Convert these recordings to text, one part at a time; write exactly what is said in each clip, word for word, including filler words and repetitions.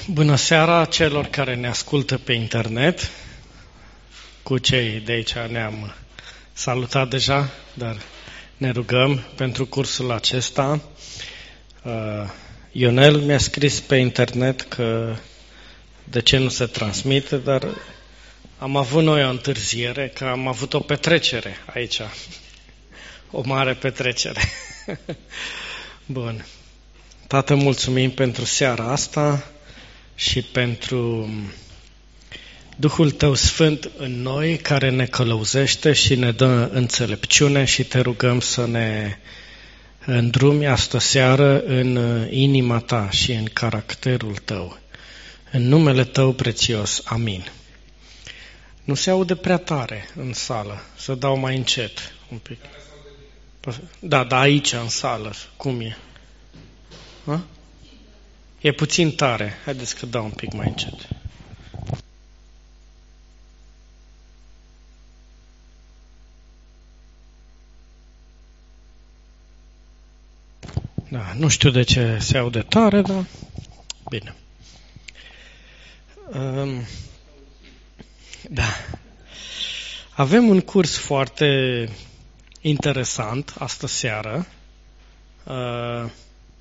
Bună seara celor care ne ascultă pe internet. Cu cei de aici ne-am salutat deja, dar ne rugăm pentru cursul acesta. Ionel mi-a scris pe internet că de ce nu se transmite, dar am avut noi o întârziere, că am avut o petrecere aici. O mare petrecere. Bun. Tată, mulțumim pentru seara asta și pentru Duhul Tău Sfânt în noi, care ne călăuzește și ne dă înțelepciune și te rugăm să ne îndrumi astă seară în inima Ta și în caracterul Tău. În numele Tău prețios. Amin. Nu se aude prea tare în sală, să dau mai încet un pic. Da, da, aici în sală, cum e? Ha? E puțin tare, haideți că dau un pic mai încet. Da, nu știu de ce se aude tare, dar bine. Um, da. Avem un curs foarte interesant astă seară. Uh,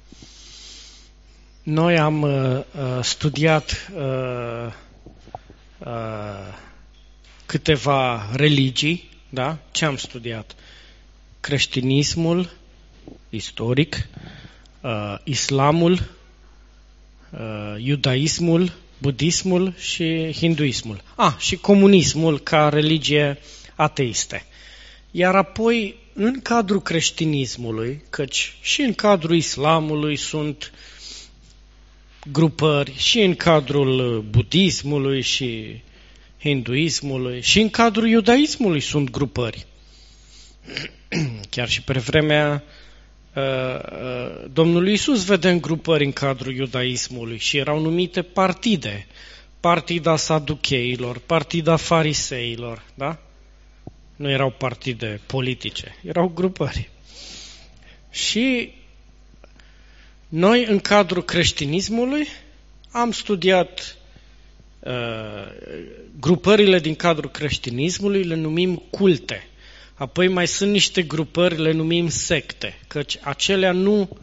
noi am uh, studiat uh, uh, câteva religii, da? Ce am studiat? Creștinismul istoric, uh, islamul, uh, iudaismul, budismul și hinduismul. Ah, și comunismul ca religie ateiste. Iar apoi, în cadrul creștinismului, căci și în cadrul islamului sunt grupări, și în cadrul budismului și hinduismului, și în cadrul iudaismului sunt grupări. Chiar și pe vremea Domnului Iisus vedem grupări în cadrul iudaismului și erau numite partide. Partida saducheilor, partida fariseilor, da? Nu erau partide politice, erau grupări. Și noi, în cadrul creștinismului, am studiat uh, grupările din cadrul creștinismului, le numim culte. Apoi mai sunt niște grupări, le numim secte, căci acelea nu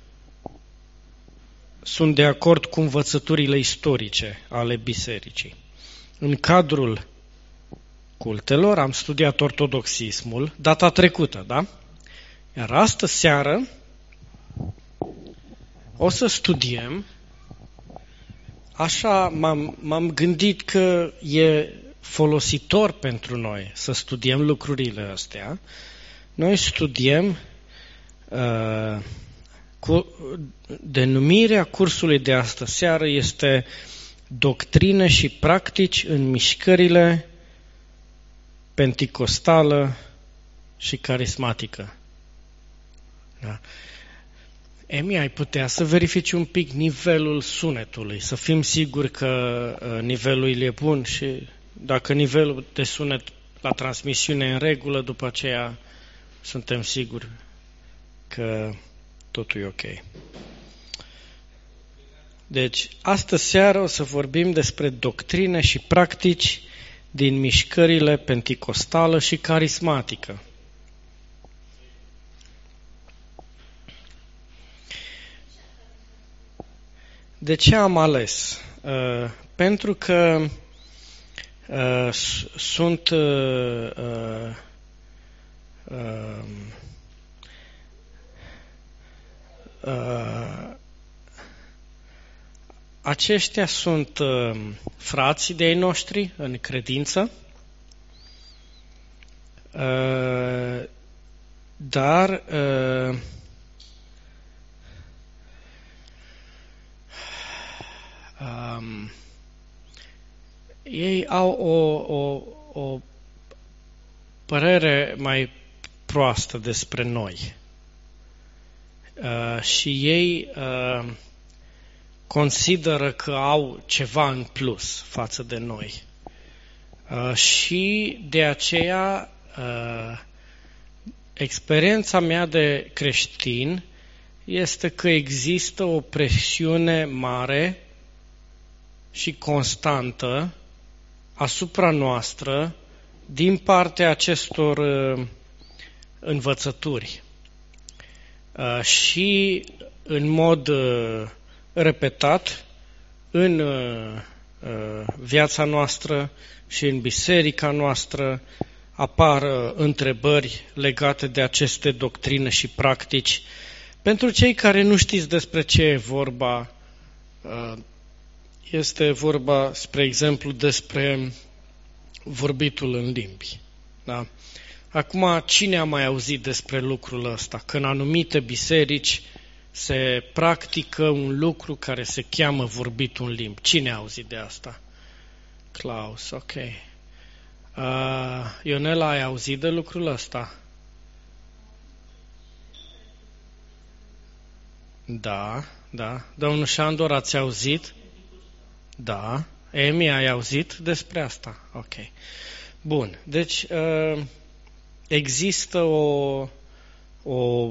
sunt de acord cu învățăturile istorice ale bisericii. În cadrul cultelor am studiat ortodoxismul data trecută, da? Iar astă seară o să studiem, așa m-am, m-am gândit că e folositor pentru noi să studiem lucrurile astea. Noi studiem uh, cu, denumirea cursului de astă seară este Doctrine și practici în mișcările penticostală și carismatică. Da. Emi, ai putea să verifici un pic nivelul sunetului, să fim siguri că uh, nivelul e bun și dacă nivelul de sunet la transmisiune e în regulă, după aceea suntem siguri că totul e ok. Deci, astă seară o să vorbim despre doctrine și practici din mișcările penticostală și carismatică. De ce am ales? Uh, pentru că uh, sunt uh, uh, uh, uh, aceștia sunt uh, frații de ai noștri în credință, uh, dar uh, Um, ei au o, o, o părere mai proastă despre noi uh, și ei uh, consideră că au ceva în plus față de noi uh, și de aceea uh, experiența mea de creștin este că există o presiune mare și constantă asupra noastră din partea acestor uh, învățături. Uh, și în mod uh, repetat în uh, uh, viața noastră și în biserica noastră apar uh, întrebări legate de aceste doctrine și practici. Pentru cei care nu știți despre ce e vorba, uh, este vorba, spre exemplu, despre vorbitul în limbi. Da? Acum, cine a mai auzit despre lucrul ăsta? Că în anumite biserici se practică un lucru care se cheamă vorbitul în limbi. Cine a auzit de asta? Claus, ok. Uh, Ionela, ai auzit de lucrul ăsta? Da, da. Domnul Șandor, ați auzit? Da. Emi, ai auzit despre asta? Ok. Bun. Deci, uh, există o, o,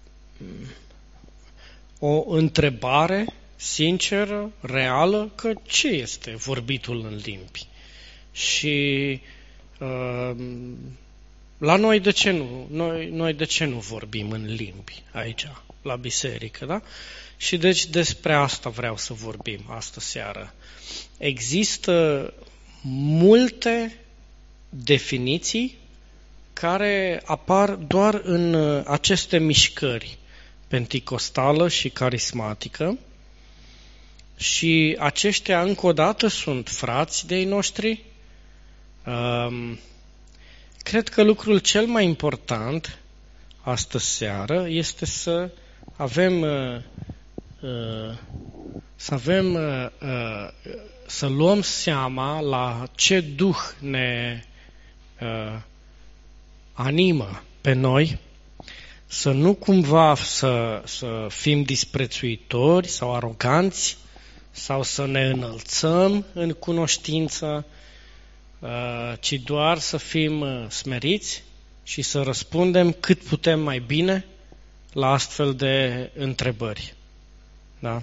o întrebare sinceră, reală, că ce este vorbitul în limbi? Și uh, la noi de ce nu? Noi, noi de ce nu vorbim în limbi aici, la biserică, da? Și deci despre asta vreau să vorbim astă seară. Există multe definiții care apar doar în aceste mișcări penticostală și carismatică și aceștia încă o dată sunt frați de-ai noștri. Um, cred că lucrul cel mai important astă seară este să avem uh, uh, să avem uh, uh, să luăm seama la ce duh ne uh, animă pe noi, să nu cumva să, să fim disprețuitori sau aroganți sau să ne înălțăm în cunoștință, ci doar să fim smeriți și să răspundem cât putem mai bine la astfel de întrebări. Da?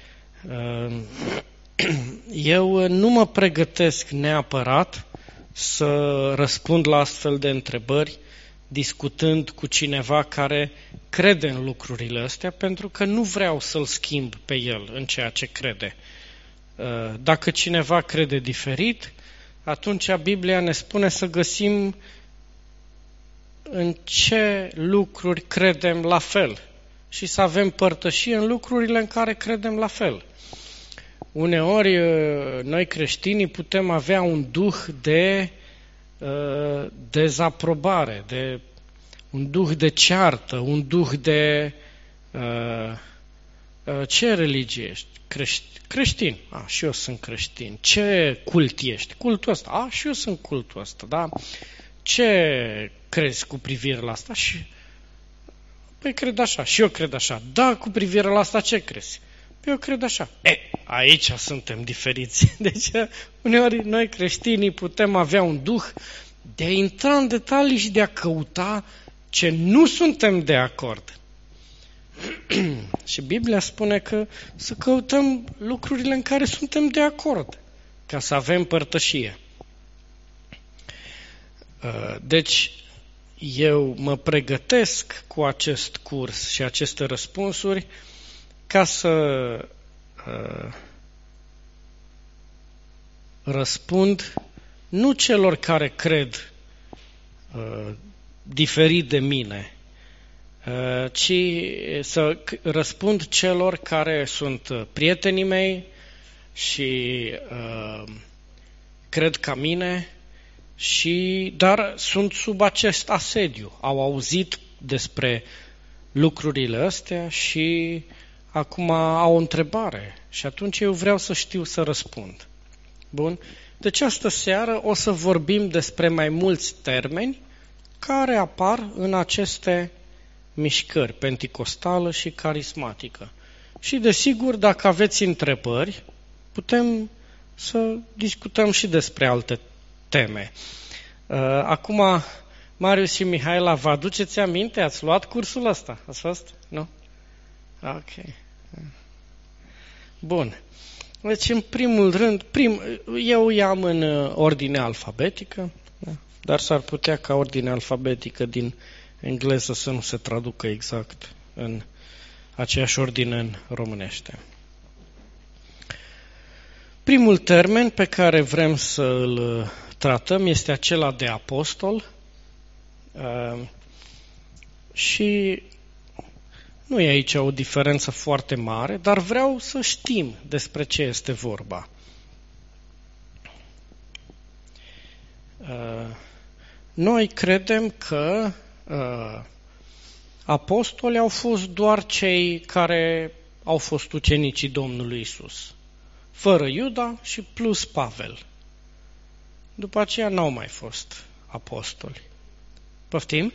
Eu nu mă pregătesc neapărat să răspund la astfel de întrebări discutând cu cineva care crede în lucrurile astea, pentru că nu vreau să-l schimb pe el în ceea ce crede. Dacă cineva crede diferit, atunci Biblia ne spune să găsim în ce lucruri credem la fel și să avem părtășie în lucrurile în care credem la fel. Uneori, noi creștinii putem avea un duh de uh, dezaprobare, de, un duh de ceartă, un duh de... Uh, uh, ce religie ești? Crești, creștin. A, și eu sunt creștin. Ce cult ești? Cultul ăsta. A, și eu sunt cultul ăsta, da? Ce crezi cu privire la asta? Și... Păi cred așa. Și eu cred așa. Da, cu privire la asta ce crezi? Eu cred așa. E, aici suntem diferiți. Deci, uneori, noi creștinii putem avea un duh de a intra în detalii și de a căuta ce nu suntem de acord. Și Biblia spune că să căutăm lucrurile în care suntem de acord, ca să avem părtășie. Deci, eu mă pregătesc cu acest curs și aceste răspunsuri ca să uh, răspund nu celor care cred uh, diferit de mine, uh, ci să răspund celor care sunt prietenii mei și uh, cred ca mine, și, dar sunt sub acest asediu. Au auzit despre lucrurile astea și acum au o întrebare și atunci eu vreau să știu să răspund. Bun? Deci astă seară o să vorbim despre mai mulți termeni care apar în aceste mișcări, penticostală și carismatică. Și desigur, dacă aveți întrebări, putem să discutăm și despre alte teme. Acum, Marius și Mihaela, vă aduceți aminte? Ați luat cursul ăsta? Ați fost? Nu? Ok. Bun. Deci, în primul rând, prim, eu i-am în ordine alfabetică, da? Dar s-ar putea ca ordine alfabetică din engleză să nu se traducă exact în aceeași ordine în românește. Primul termen pe care vrem să îl tratăm este acela de apostol și nu e aici o diferență foarte mare, dar vreau să știm despre ce este vorba. Noi credem că apostoli au fost doar cei care au fost ucenicii Domnului Isus, fără Iuda și plus Pavel. După aceea n-au mai fost apostoli. Poftim?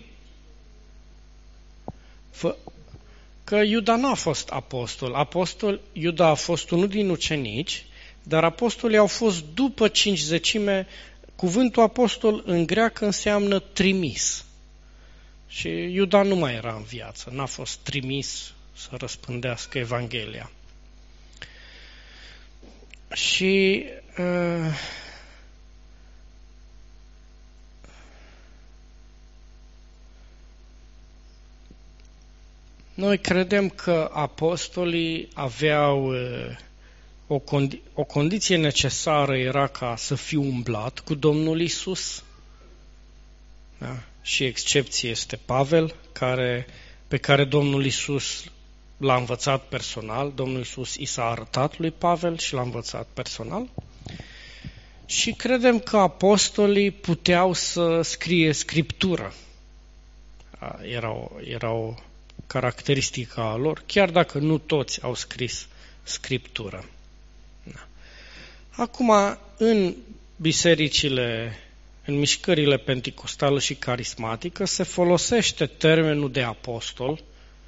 Fă... Că Iuda n-a fost apostol. Apostol, Iuda a fost unul din ucenici, dar apostolii au fost după cincizecime. Cuvântul apostol în greacă înseamnă trimis. Și Iuda nu mai era în viață, n-a fost trimis să răspândească Evanghelia. Și uh, noi credem că apostolii aveau uh, o, condi- o condiție necesară era ca să fiu umblat cu Domnul Isus. Da? Și excepție este Pavel, care, pe care Domnul Isus l-a învățat personal. Domnul Isus i s-a arătat lui Pavel și l-a învățat personal. Și credem că apostolii puteau să scrie Scriptură. Era o, era o caracteristică a lor, chiar dacă nu toți au scris Scriptură. Da. Acum, în bisericile, în mișcările penticostală și carismatică, se folosește termenul de apostol.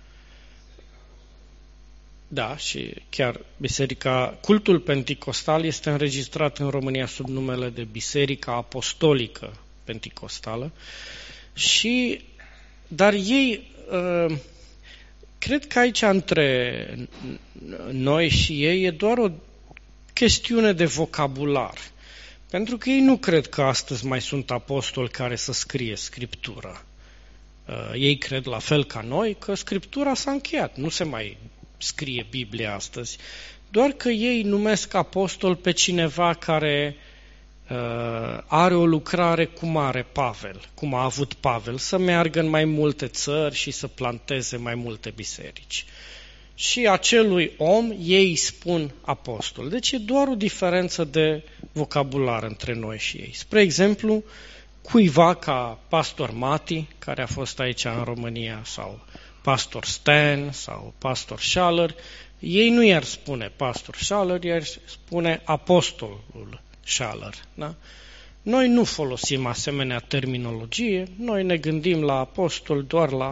Da, și chiar biserica, cultul penticostal este înregistrat în România sub numele de Biserica Apostolică Penticostală. Și, dar ei, cred că aici între noi și ei e doar o chestiune de vocabular. Pentru că ei nu cred că astăzi mai sunt apostoli care să scrie Scriptură. Ei cred la fel ca noi că Scriptura s-a încheiat, nu se mai scrie Biblia astăzi. Doar că ei numesc apostol pe cineva care uh, are o lucrare cum are Pavel, cum a avut Pavel, să meargă în mai multe țări și să planteze mai multe biserici. Și acelui om ei spun apostol. Deci e doar o diferență de vocabular între noi și ei. Spre exemplu, cuiva ca pastor Mati, care a fost aici în România, sau pastor Stan, sau pastor Schaller, ei nu i-ar spune pastor Schaller, i-ar spune apostolul Schaller. Da? Noi nu folosim asemenea terminologie, noi ne gândim la apostol doar la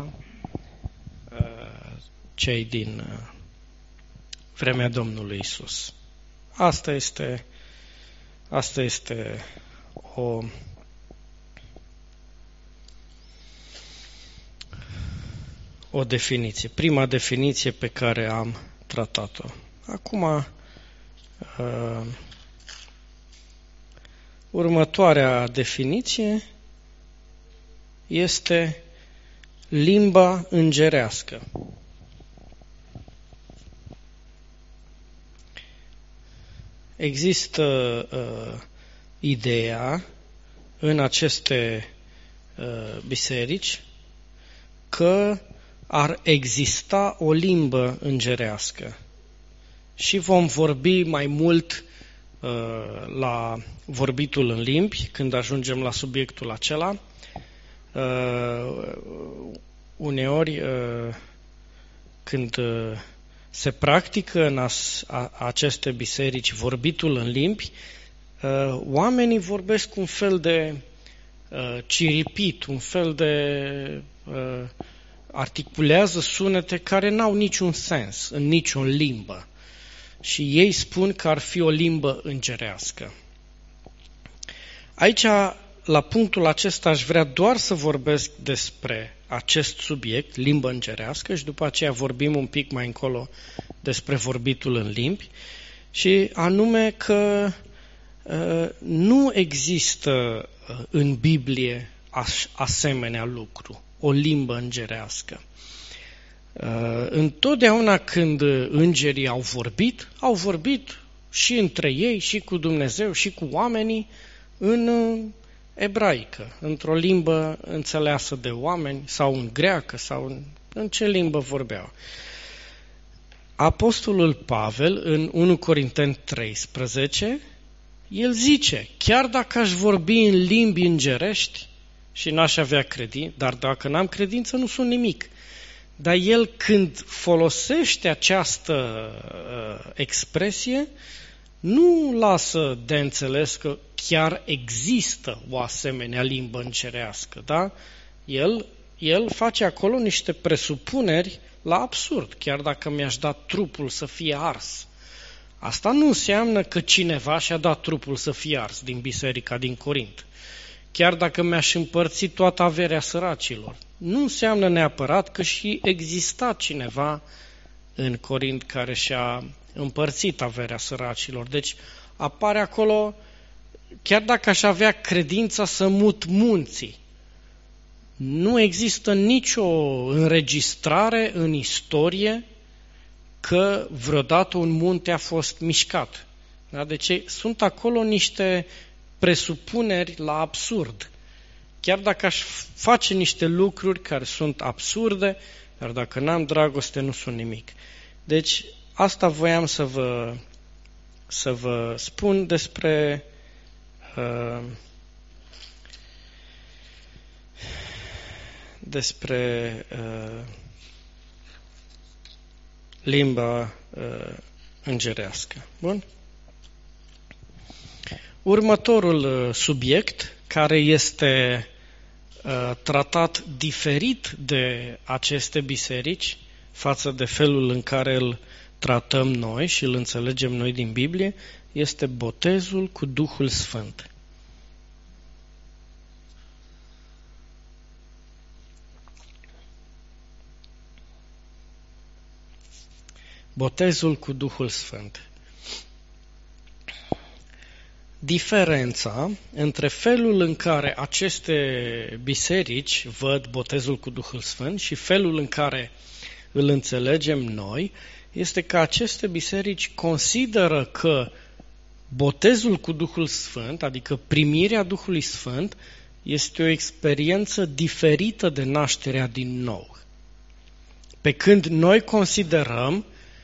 cei din vremea Domnului Isus. Asta este, asta este o, o definiție, prima definiție pe care am tratat-o. Acum, uh, următoarea definiție este limba îngerească. Există uh, ideea în aceste uh, biserici că ar exista o limbă îngerească și vom vorbi mai mult uh, la vorbitul în limbi când ajungem la subiectul acela. Uh, uneori uh, când uh, se practică în as, a, aceste biserici vorbitul în limbi, uh, oamenii vorbesc un fel de uh, ciripit, un fel de uh, articulează sunete care n-au niciun sens în nicio limbă. Și ei spun că ar fi o limbă îngerească. Aici, la punctul acesta, aș vrea doar să vorbesc despre acest subiect, limbă îngerească, și după aceea vorbim un pic mai încolo despre vorbitul în limbi. și anume că uh, nu există uh, în Biblie as, asemenea lucru, o limbă îngerească. Uh, întotdeauna când îngerii au vorbit, au vorbit și între ei, și cu Dumnezeu, și cu oamenii în uh, ebraică, într-o limbă înțeleasă de oameni, sau în greacă, sau în, în ce limbă vorbeau. Apostolul Pavel, în unu Corinteni treisprezece, el zice, chiar dacă aș vorbi în limbi îngerești și n-aș avea credință, dar dacă n-am credință nu sunt nimic. Dar el când folosește această uh, expresie, nu lasă de înțeles că chiar există o asemenea limbă îngerească, da? El, el face acolo niște presupuneri la absurd, chiar dacă mi-aș da trupul să fie ars. Asta nu înseamnă că cineva și-a dat trupul să fie ars din biserica din Corint. Chiar dacă mi-aș împărți toată averea săracilor. Nu înseamnă neapărat că și exista cineva în Corint care și-a împărțit averea săracilor. Deci apare acolo, chiar dacă aș avea credința să mut munții, nu există nicio înregistrare în istorie că vreodată un munte a fost mișcat. Da? Deci sunt acolo niște presupuneri la absurd. Chiar dacă aș face niște lucruri care sunt absurde, dar dacă n-am dragoste, nu sunt nimic. Deci asta voiam să vă, să vă spun despre uh, despre uh, limba uh, îngerească. Bun? Următorul uh, subiect, care este uh, tratat diferit de aceste biserici față de felul în care îl tratăm noi și îl înțelegem noi din Biblie, este botezul cu Duhul Sfânt. Botezul cu Duhul Sfânt. Diferența între felul în care aceste biserici văd botezul cu Duhul Sfânt și felul în care îl înțelegem noi este că aceste biserici consideră că botezul cu Duhul Sfânt, adică primirea Duhului Sfânt, este o experiență diferită de nașterea din nou. Pe când noi considerăm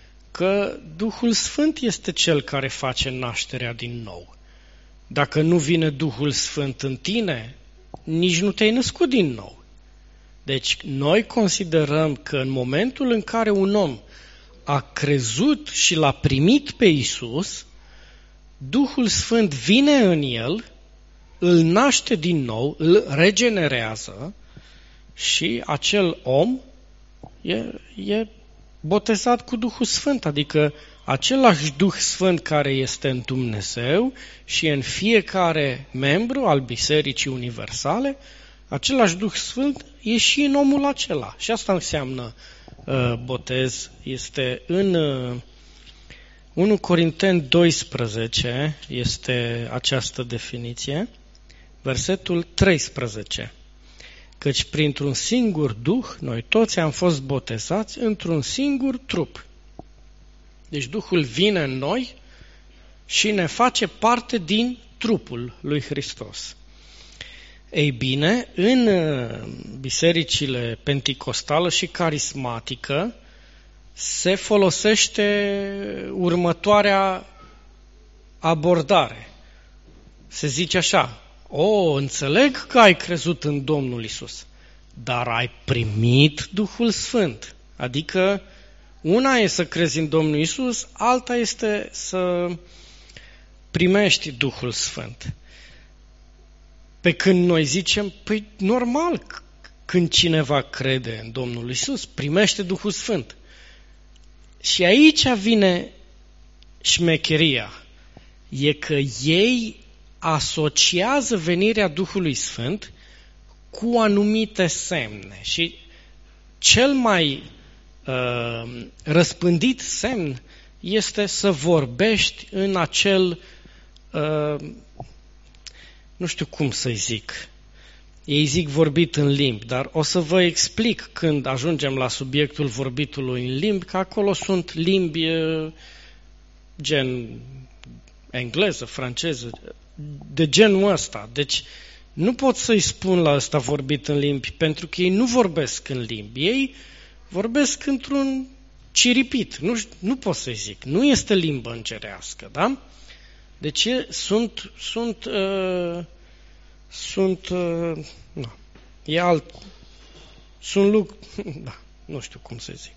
că Duhul Sfânt este cel care face nașterea din nou. Dacă nu vine Duhul Sfânt în tine, nici nu te-ai născut din nou. Deci noi considerăm că în momentul în care un om a crezut și l-a primit pe Iisus, Duhul Sfânt vine în el, îl naște din nou, îl regenerează și acel om e, e botezat cu Duhul Sfânt, adică același Duh Sfânt care este în Dumnezeu și în fiecare membru al Bisericii Universale, același Duh Sfânt e și în omul acela. Și asta înseamnă uh, botez. Este în uh, unu Corinteni doisprezece, este această definiție, versetul treisprezece. Căci printr-un singur Duh, noi toți am fost botezați într-un singur trup. Deci Duhul vine în noi și ne face parte din trupul lui Hristos. Ei bine, în bisericile penticostală și carismatică se folosește următoarea abordare. Se zice așa: o, înțeleg că ai crezut în Domnul Isus, dar ai primit Duhul Sfânt. Adică una e să crezi în Domnul Isus, alta este să primești Duhul Sfânt. Pe când noi zicem, păi normal, când cineva crede în Domnul Isus, primește Duhul Sfânt. Și aici vine șmecheria. E că ei asociază venirea Duhului Sfânt cu anumite semne. Și cel mai uh, răspândit semn este să vorbești în acel, uh, nu știu cum să-i zic, ei zic vorbit în limbi, dar o să vă explic când ajungem la subiectul vorbitului în limbi, că acolo sunt limbi uh, gen engleză, franceză, de genul ăsta. Deci nu pot să-i spun la ăsta vorbit în limbi, pentru că ei nu vorbesc în limbi. Ei vorbesc într-un ciripit. Nu, nu pot să-i zic. Nu este limbă îngerească, da? Deci sunt, sunt, uh, sunt, uh, nu, e alt, sunt lucruri, da, nu știu cum să zic.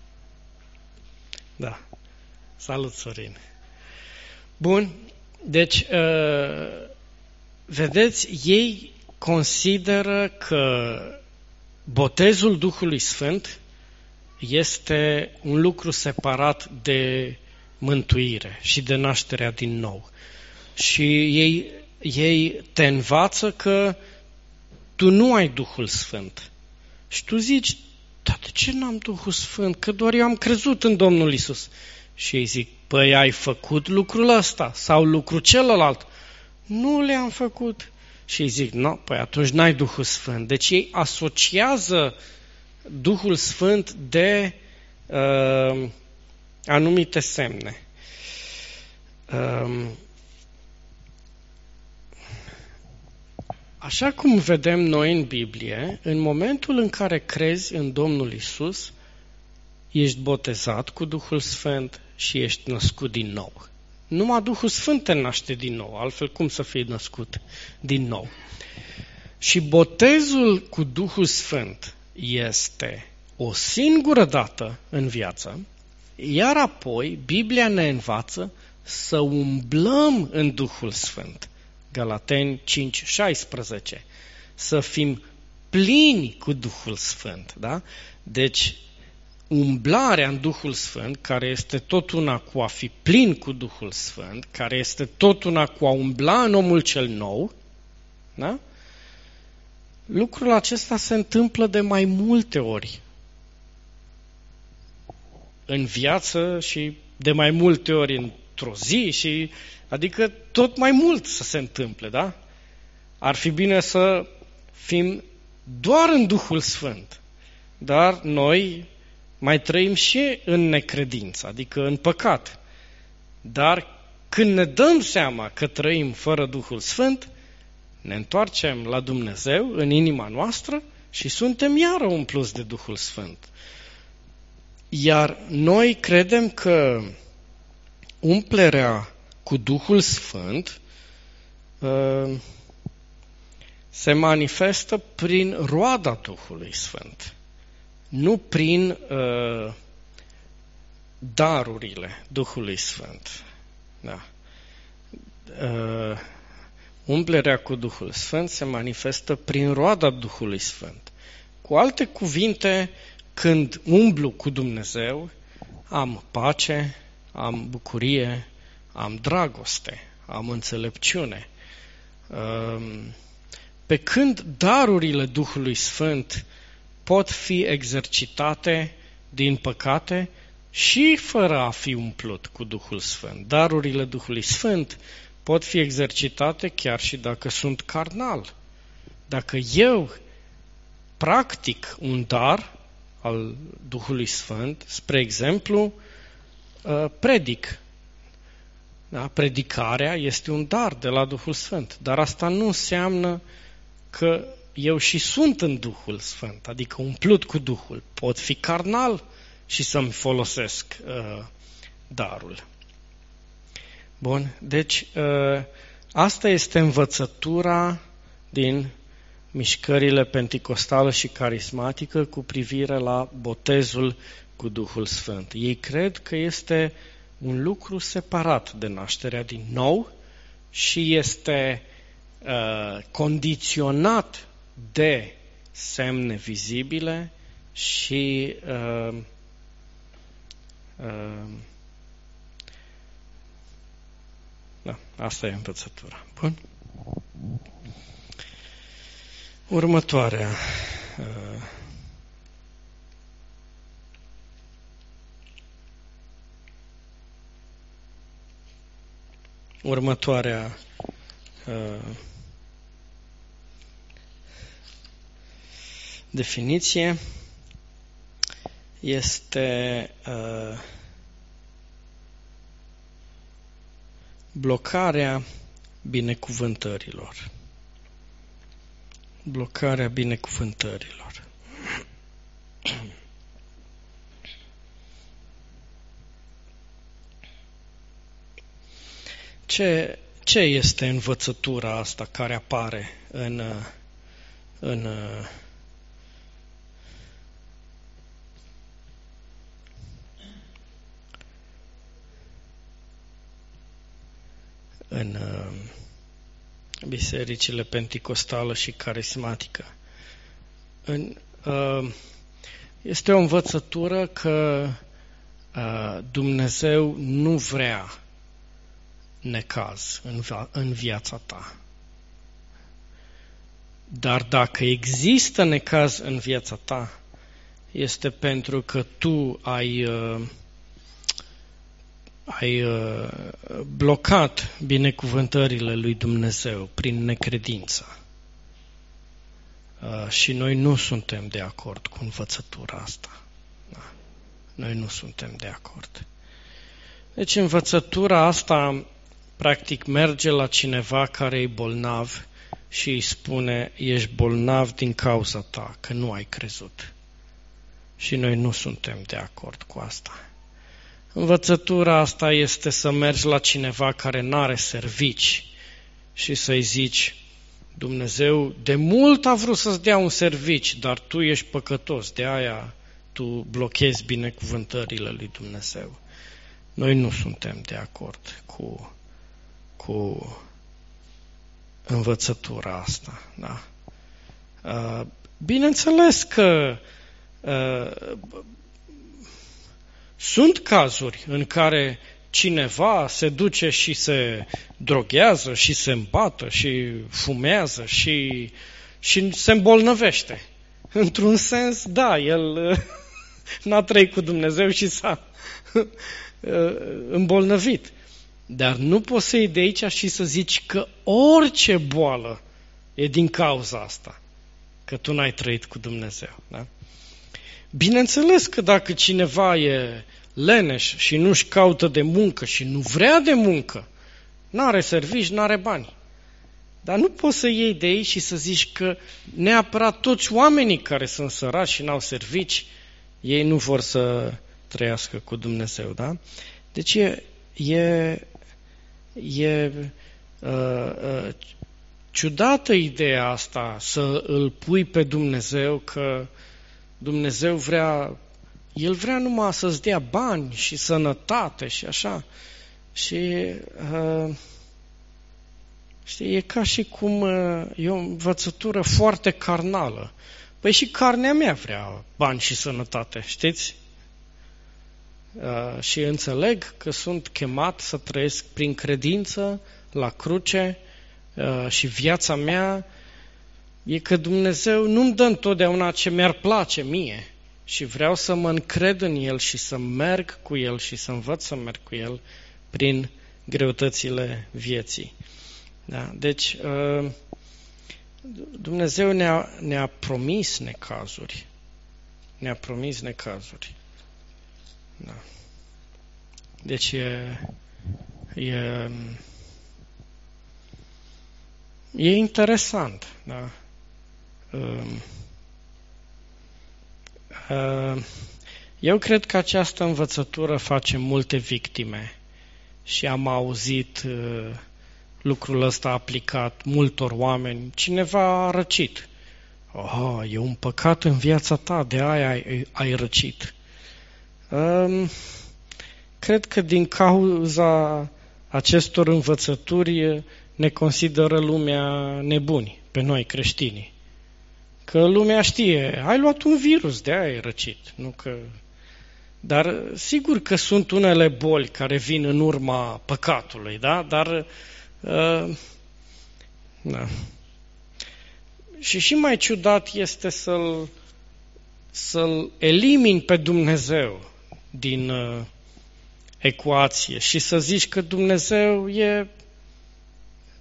Da. Salut, Sorin. Bun, deci, uh, vedeți, ei consideră că botezul Duhului Sfânt este un lucru separat de mântuire și de nașterea din nou. Și ei, ei te învață că tu nu ai Duhul Sfânt. Și tu zici, dar de ce n-am Duhul Sfânt? Că doar eu am crezut în Domnul Iisus. Și ei zic, păi ai făcut lucrul ăsta sau lucrul celălalt? Nu le-am făcut. Și ei zic, nu, păi atunci n-ai Duhul Sfânt. Deci ei asociază Duhul Sfânt de uh, anumite semne. Uh, așa cum vedem noi în Biblie, în momentul în care crezi în Domnul Iisus, ești botezat cu Duhul Sfânt și ești născut din nou. Numai Duhul Sfânt te naște din nou, altfel cum să fii născut din nou? Și botezul cu Duhul Sfânt este o singură dată în viață, iar apoi Biblia ne învață să umblăm în Duhul Sfânt. Galateni cinci șaisprezece. Să fim plini cu Duhul Sfânt. Da? Deci, umblarea în Duhul Sfânt, care este tot una cu a fi plin cu Duhul Sfânt, care este tot una cu a umbla în omul cel nou, da? Lucrul acesta se întâmplă de mai multe ori în viață și de mai multe ori într-o zi, și, adică tot mai mult să se întâmple, da? Ar fi bine să fim doar în Duhul Sfânt, dar noi mai trăim și în necredință, adică în păcat. Dar când ne dăm seama că trăim fără Duhul Sfânt, ne întoarcem la Dumnezeu în inima noastră și suntem iară umpluți de Duhul Sfânt. Iar noi credem că umplerea cu Duhul Sfânt uh, se manifestă prin roada Duhului Sfânt, nu prin uh, darurile Duhului Sfânt. Da. Uh, umplerea cu Duhul Sfânt se manifestă prin roada Duhului Sfânt. Cu alte cuvinte, când umblu cu Dumnezeu, am pace, am bucurie, am dragoste, am înțelepciune. Pe când darurile Duhului Sfânt pot fi exercitate, din păcate, și fără a fi umplut cu Duhul Sfânt. Darurile Duhului Sfânt pot fi exercitate chiar și dacă sunt carnal. Dacă eu practic un dar al Duhului Sfânt, spre exemplu, predic. Da? Predicarea este un dar de la Duhul Sfânt, dar asta nu înseamnă că eu și sunt în Duhul Sfânt, adică umplut cu Duhul. Pot fi carnal și să-mi folosesc uh, darul. Bun, deci uh, asta este învățătura din mișcările penticostală și carismatică cu privire la botezul cu Duhul Sfânt. Ei cred că este un lucru separat de nașterea din nou și este uh, condiționat de semne vizibile și uh, uh, da, asta e învățătura. Bun? Următoarea. Uh, următoarea uh, definiție. Este uh, blocarea binecuvântărilor. Blocarea binecuvântărilor. Ce, ce este învățătura asta care apare în, în în bisericile penticostală și carismatică? În, este o învățătură că Dumnezeu nu vrea necaz în, în viața ta. Dar dacă există necaz în viața ta, este pentru că tu ai, uh, ai uh, blocat binecuvântările lui Dumnezeu prin necredință. Uh, și noi nu suntem de acord cu învățătura asta. Da. Noi nu suntem de acord. Deci învățătura asta practic merge la cineva care e bolnav și îi spune: ești bolnav din cauza ta, că nu ai crezut. Și noi nu suntem de acord cu asta. Învățătura asta este să mergi la cineva care n-are servici și să-i zici: Dumnezeu de mult a vrut să-ți dea un servici, dar tu ești păcătos, de aia tu blochezi binecuvântările lui Dumnezeu. Noi nu suntem de acord cu cu învățătura asta. Da? Bineînțeles că uh, sunt cazuri în care cineva se duce și se droghează și se îmbată și fumează și, și se îmbolnăvește. Într-un sens, da, el n-a trăit cu Dumnezeu și s-a îmbolnăvit. Dar nu poți să iei de aici și să zici că orice boală e din cauza asta, că tu n-ai trăit cu Dumnezeu. Da? Bineînțeles că dacă cineva e leneș și nu-și caută de muncă și nu vrea de muncă, n-are servici, n-are bani. Dar nu poți să iei de aici și să zici că neapărat toți oamenii care sunt săraci și n-au servici, ei nu vor să trăiască cu Dumnezeu. Da? Deci e... e E uh, uh, ciudată ideea asta să îl pui pe Dumnezeu, că Dumnezeu vrea, El vrea numai să-ți dea bani și sănătate și așa. Și uh, știi, e ca și cum uh, e o învățătură foarte carnală. Păi și carnea mea vrea bani și sănătate, știți? Uh, și înțeleg că sunt chemat să trăiesc prin credință la cruce uh, și viața mea e că Dumnezeu nu-mi dă întotdeauna ce mi-ar place mie și vreau să mă încred în El și să merg cu El și să învăț să merg cu El prin greutățile vieții. Da? Deci uh, Dumnezeu ne-a, ne-a promis necazuri. Ne-a promis necazuri. Da. Deci e, e, e interesant. Da? Eu cred că această învățătură face multe victime și am auzit lucrul ăsta aplicat multor oameni. Cineva a răcit. Oh, e un păcat în viața ta, de aia ai, ai răcit. Um, cred că din cauza acestor învățături ne consideră lumea nebuni, pe noi creștinii. Că lumea știe, ai luat un virus, de aia ai răcit. Nu că... Dar sigur că sunt unele boli care vin în urma păcatului, da? Dar uh, da. Și și mai ciudat este să-l, să-l elimini pe Dumnezeu din uh, ecuație și să zici că Dumnezeu e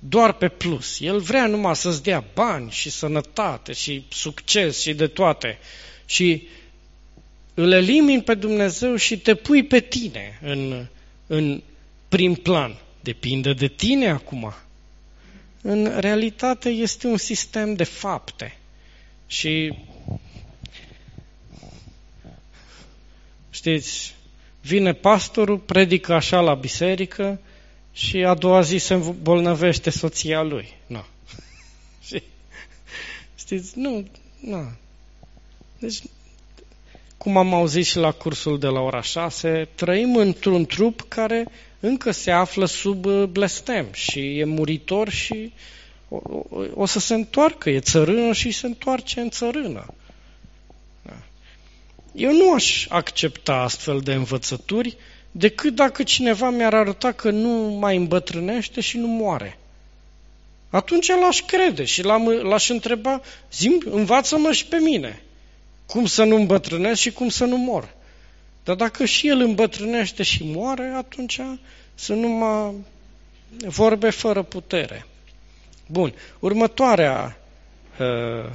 doar pe plus. El vrea numai să-ți dea bani și sănătate și succes și de toate. Și îl elimini pe Dumnezeu și te pui pe tine în, în prim plan. Depinde de tine acum. În realitate este un sistem de fapte. Și știți, vine pastorul, predică așa la biserică și a doua zi se îmbolnăvește soția lui. Nu. Și, știți, nu, nu. Deci, cum am auzit și la cursul de la ora șase, trăim într-un trup care încă se află sub blestem și e muritor și o, o, o să se întoarcă, e țărână și se întoarce în țărână. Eu nu aș accepta astfel de învățături decât dacă cineva mi-ar arăta că nu mai îmbătrânește și nu moare. Atunci l-aș crede și l-aș întreba, zi-mi, învață-mă și pe mine cum să nu îmbătrânesc și cum să nu mor. Dar dacă și el îmbătrânește și moare, atunci sunt numai vorbe fără putere. Bun, următoarea uh,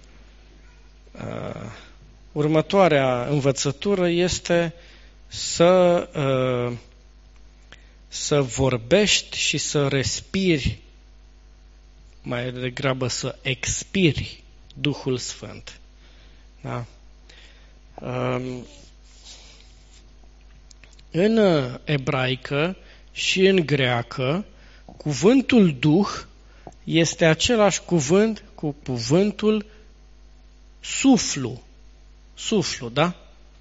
uh, următoarea învățătură este să uh, să vorbești și să respiri, mai degrabă să expiri Duhul Sfânt. Da? Um, în ebraică și în greacă, cuvântul Duh este același cuvânt cu cuvântul suflu. Suflu, da?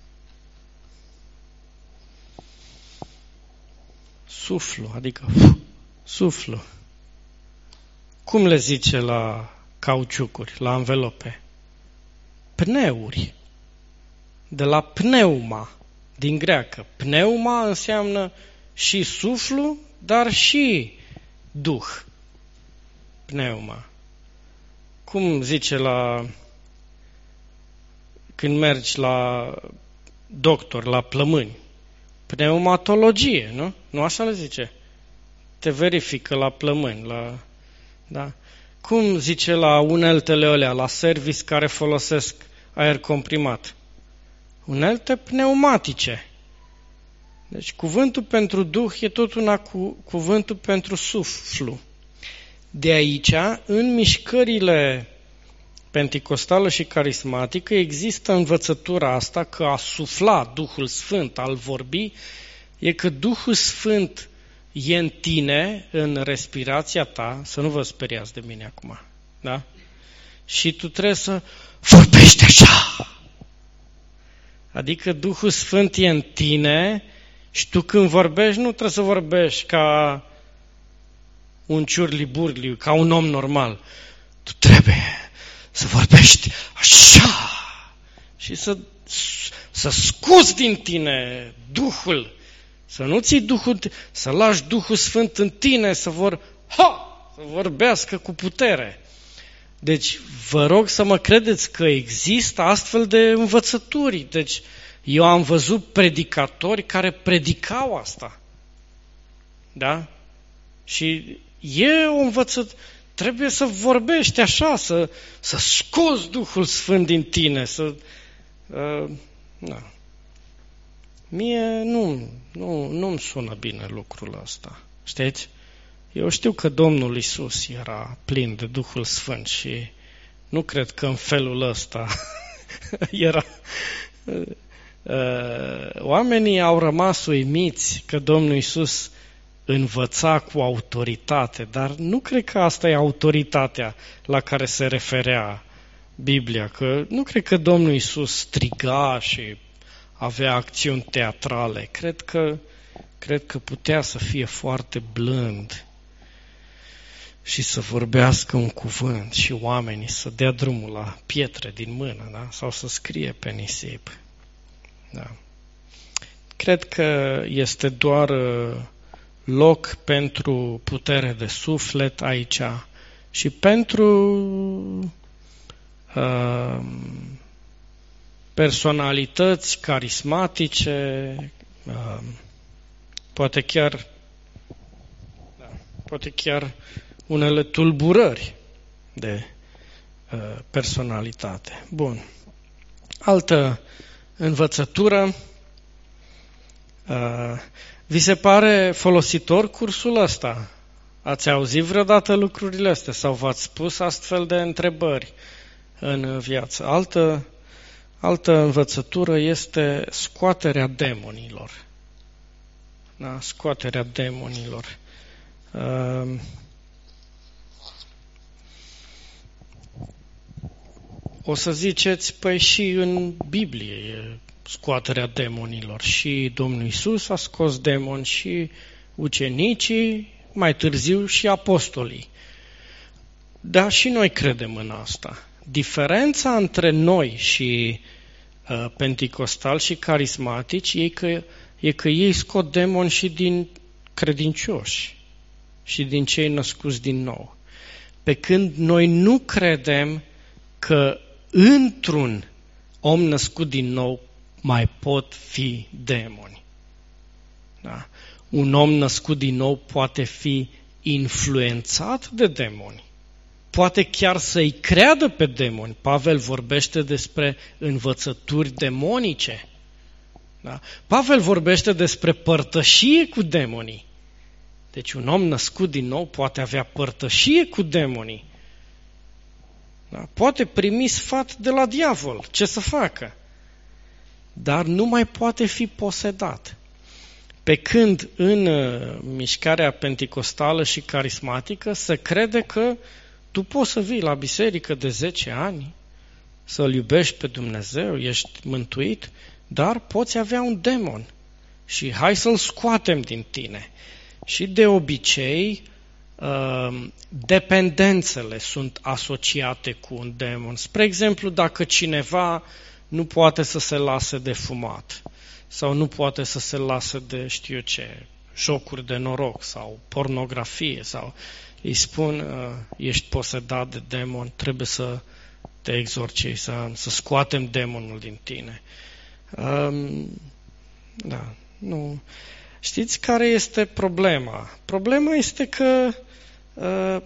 Suflu, adică suflu. Cum le zice la cauciucuri, la anvelope? Pneuri. De la pneuma, din greacă. Pneuma înseamnă și suflu, dar și duh. Pneuma. Cum zice la... când mergi la doctor, la plămâni? Pneumatologie, nu? Nu așa le zice? Te verifică la plămâni, la... Da? Cum zice la uneltele alea, la service care folosesc aer comprimat? Unelte pneumatice. Deci cuvântul pentru Duh e tot una cu cuvântul pentru suflu. De aici, în mișcările penticostală și carismatică, există învățătura asta că a sufla Duhul Sfânt, al vorbi, e că Duhul Sfânt e în tine, în respirația ta, să nu vă speriați de mine acum, da? Și tu trebuie să vorbești așa. Adică Duhul Sfânt e în tine și tu când vorbești nu trebuie să vorbești ca un ciurli-burli, ca un om normal. Tu trebuie să vorbești așa și să, să scoți din tine Duhul, să nu ții Duhul, să lași Duhul Sfânt în tine să, vor, ha, să vorbească cu putere. Deci vă rog să mă credeți că există astfel de învățături. Deci eu am văzut predicatori care predicau asta. Da? Și e o învățătură. Trebuie să vorbești așa, să, să scoți Duhul Sfânt din tine. Să, uh, na. Mie nu, nu, nu-mi sună bine lucrul ăsta. Știți? Eu știu că Domnul Iisus era plin de Duhul Sfânt și nu cred că în felul ăsta era... Oamenii au rămas uimiți că Domnul Iisus învăța cu autoritate, dar nu cred că asta e autoritatea la care se referea Biblia, că nu cred că Domnul Iisus striga și avea acțiuni teatrale. Cred că, cred că putea să fie foarte blând și să vorbească un cuvânt și oamenii să dea drumul la pietre din mână, da? Sau să scrie pe nisip. Da. Cred că este doar loc pentru putere de suflet aici și pentru uh, personalități carismatice, uh, poate chiar, da, poate chiar unele tulburări de uh, personalitate. Bun. Altă învățătură. Uh, vi se pare folositor cursul ăsta? Ați auzit vreodată lucrurile astea sau v-ați pus astfel de întrebări în viață? Altă, altă învățătură este scoaterea demonilor. Da? Scoaterea demonilor. Uh, o să ziceți, păi și în Biblie e scoaterea demonilor. Și Domnul Iisus a scos demoni și ucenicii, mai târziu și apostolii. Dar și noi credem în asta. Diferența între noi și uh, penticostali și carismatici e că, e că ei scot demoni și din credincioși și din cei născuți din nou. Pe când noi nu credem că într-un om născut din nou mai pot fi demoni. Da? Un om născut din nou poate fi influențat de demoni. Poate chiar să-i creadă pe demoni. Pavel vorbește despre învățături demonice. Da? Pavel vorbește despre părtășie cu demonii. Deci un om născut din nou poate avea părtășie cu demonii. Da? Poate primi sfat de la diavol ce să facă. Dar nu mai poate fi posedat. Pe când în uh, mișcarea penticostală și carismatică se crede că tu poți să vii la biserică de zece ani, să-L iubești pe Dumnezeu, ești mântuit, dar poți avea un demon și hai să-l scoatem din tine. Și de obicei, uh, dependențele sunt asociate cu un demon. Spre exemplu, dacă cineva nu poate să se lase de fumat sau nu poate să se lase de știu ce, jocuri de noroc sau pornografie sau îi spun ești posedat de demon, trebuie să te exorcizăm, să, să scoatem demonul din tine. Um, da, nu. Știți care este problema? Problema este că uh,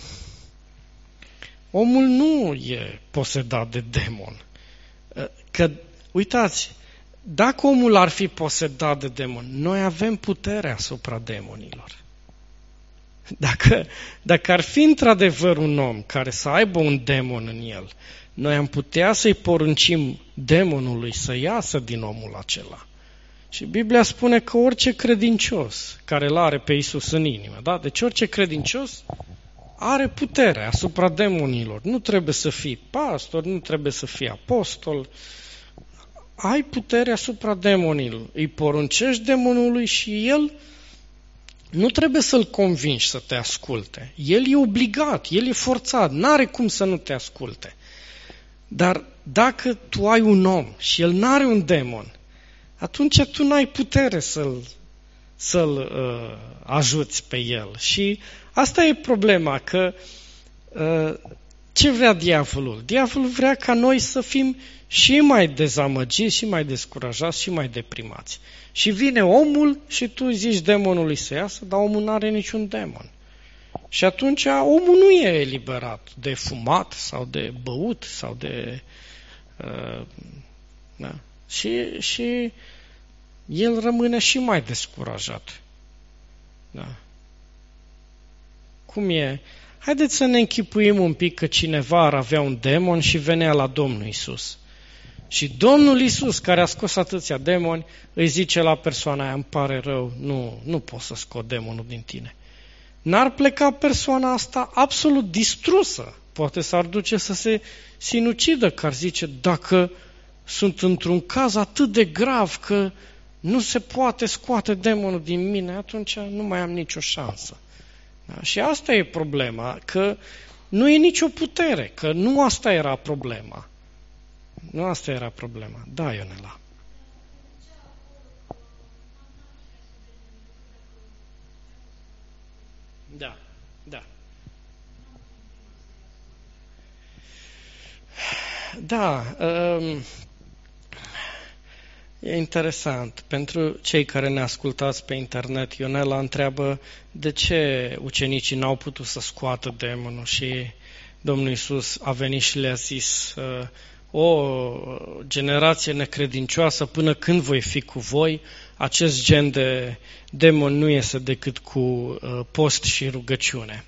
omul nu e posedat de demon. Că, uitați, dacă omul ar fi posedat de demon, noi avem putere asupra demonilor. Dacă, dacă ar fi într-adevăr un om care să aibă un demon în el, noi am putea să-i poruncim demonului să iasă din omul acela. Și Biblia spune că orice credincios care îl are pe Iisus în inimă, da? Deci orice credincios are putere asupra demonilor. Nu trebuie să fii pastor, nu trebuie să fii apostol. Ai putere asupra demonilor. Îi poruncești demonului și el nu trebuie să-l convingi să te asculte. El e obligat, el e forțat, n-are cum să nu te asculte. Dar dacă tu ai un om și el n-are un demon, atunci tu n-ai putere să-l, să-l uh, ajuți pe el. Și asta e problema, că uh, ce vrea diavolul? Diavolul vrea ca noi să fim și mai dezamăgiți, și mai descurajați, și mai deprimați. Și vine omul și tu zici demonului să iasă, dar omul nu are niciun demon. Și atunci omul nu e eliberat de fumat sau de băut sau de... Uh, da. Și, și el rămâne și mai descurajat. Da. Cum e? Haideți să ne închipuim un pic că cineva ar avea un demon și venea la Domnul Iisus. Și Domnul Iisus, care a scos atâția demoni, îi zice la persoana aia, îmi pare rău, nu, nu pot să scot demonul din tine. N-ar pleca persoana asta absolut distrusă. Poate s-ar duce să se sinucidă, că ar zice, dacă sunt într-un caz atât de grav că nu se poate scoate demonul din mine, atunci nu mai am nicio șansă. Da? Și asta e problema, că nu e nicio putere, că nu asta era problema. Nu asta era problema. Da, Ionela. Da, da. Da, um, E interesant. Pentru cei care ne ascultați pe internet, Ionela întreabă de ce ucenicii n-au putut să scoată demonul și Domnul Iisus a venit și le-a zis: o generație necredincioasă, până când voi fi cu voi? Acest gen de demon nu iese decât cu post și rugăciune.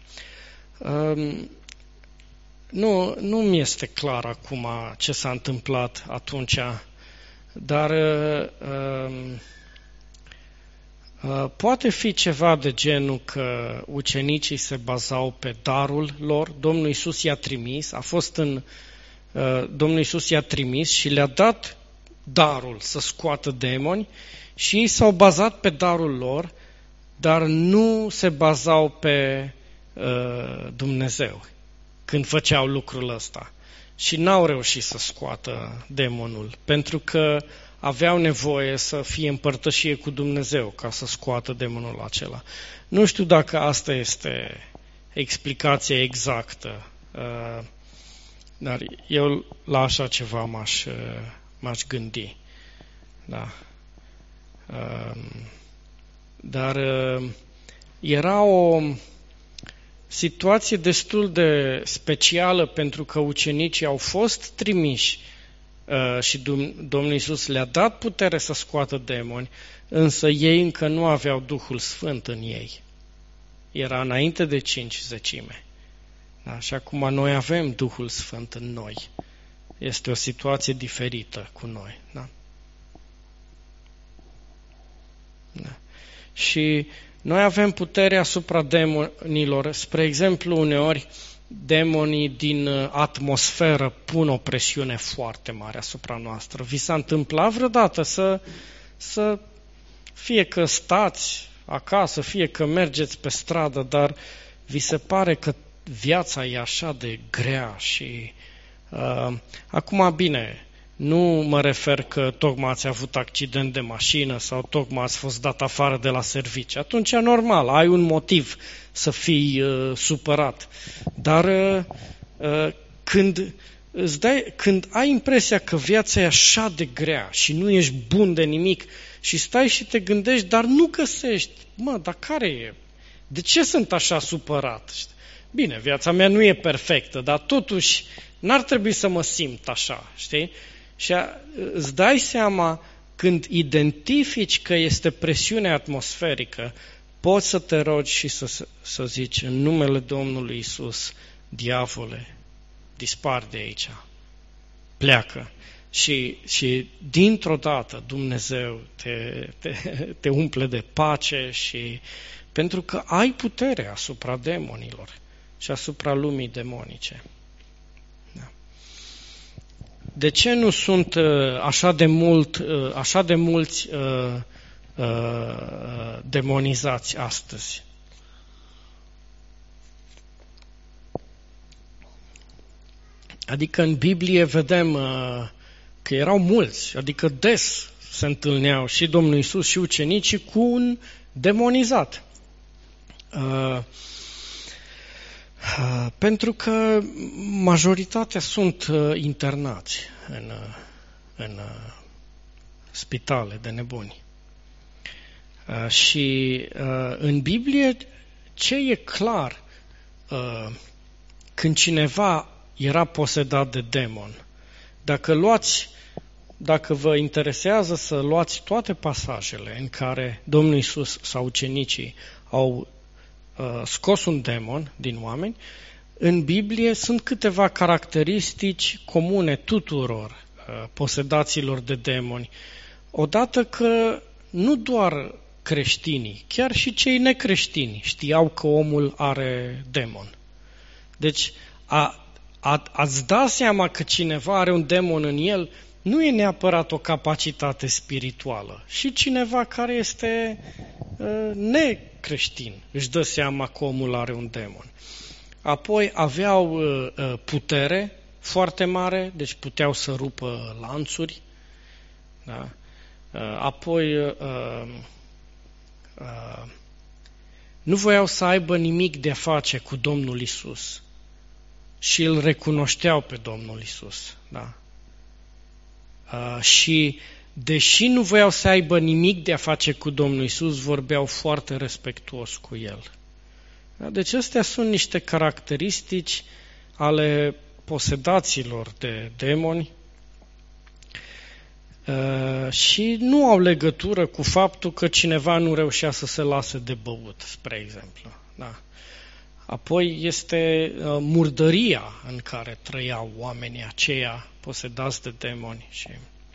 Nu, nu mi este clar acum ce s-a întâmplat atunci, dar uh, uh, poate fi ceva de genul că ucenicii se bazau pe darul lor. Domnul Iisus i-a trimis, a fost în uh, Domnul Iisus i-a trimis și le-a dat darul să scoată demoni și ei s-au bazat pe darul lor, dar nu se bazau pe uh, Dumnezeu când făceau lucrul ăsta. Și n-au reușit să scoată demonul, pentru că aveau nevoie să fie în părtășie cu Dumnezeu ca să scoată demonul acela. Nu știu dacă asta este explicația exactă, dar eu la așa ceva m-aș, m-aș gândi. Da. Dar era o situație destul de specială, pentru că ucenicii au fost trimiși uh, și Domnul Iisus le-a dat putere să scoată demoni, însă ei încă nu aveau Duhul Sfânt în ei. Era înainte de cinci zecime. Da? Și acum noi avem Duhul Sfânt în noi. Este o situație diferită cu noi. Da? Da. Și noi avem putere asupra demonilor. Spre exemplu, uneori demonii din atmosferă pun o presiune foarte mare asupra noastră. Vi s-a întâmplat vreodată să, să fie că stați acasă, fie că mergeți pe stradă, dar vi se pare că viața e așa de grea și uh, acum bine, nu mă refer că tocmai ați avut accident de mașină sau tocmai ați fost dat afară de la serviciu. Atunci e normal, ai un motiv să fii uh, supărat. Dar uh, uh, când, îți dai, când ai impresia că viața e așa de grea și nu ești bun de nimic și stai și te gândești, dar nu găsești, mă, dar care e? De ce sunt așa supărat? Bine, viața mea nu e perfectă, dar totuși n-ar trebui să mă simt așa, știi? Și îți dai seama, când identifici că este presiune atmosferică, poți să te rogi și să, să zici: în numele Domnului Iisus, diavole, dispar de aici, pleacă. Și, și dintr-o dată Dumnezeu te, te, te umple de pace, și pentru că ai putere asupra demonilor și asupra lumii demonice. De ce nu sunt uh, așa de mult, uh, așa de mulți uh, uh, demonizați astăzi? Adică în Biblie vedem uh, că erau mulți, adică des se întâlneau și Domnul Iisus și ucenicii cu un demonizat. Uh, Pentru că majoritatea sunt internați în, în spitale de nebuni. Și în Biblie ce e clar? Când cineva era posedat de demon, dacă luați, dacă vă interesează să luați toate pasajele în care Domnul Iisus sau ucenicii au scos un demon din oameni, în Biblie sunt câteva caracteristici comune tuturor uh, posedaților de demoni. Odată că nu doar creștinii, chiar și cei necreștini știau că omul are demon. Deci a, a, a-ți da seama că cineva are un demon în el nu e neapărat o capacitate spirituală. Și cineva care este uh, necreștin își dă seama că omul are un demon. Apoi aveau uh, putere foarte mare, deci puteau să rupă lanțuri. Da? Uh, apoi uh, uh, nu voiau să aibă nimic de a face cu Domnul Iisus și îl recunoșteau pe Domnul Iisus. Da? Uh, și deși nu voiau să aibă nimic de a face cu Domnul Iisus, vorbeau foarte respectuos cu El. Deci astea sunt niște caracteristici ale posedaților de demoni și nu au legătură cu faptul că cineva nu reușea să se lase de băut, spre exemplu. Da. Apoi este murdăria în care trăiau oamenii aceia posedați de demoni. Și,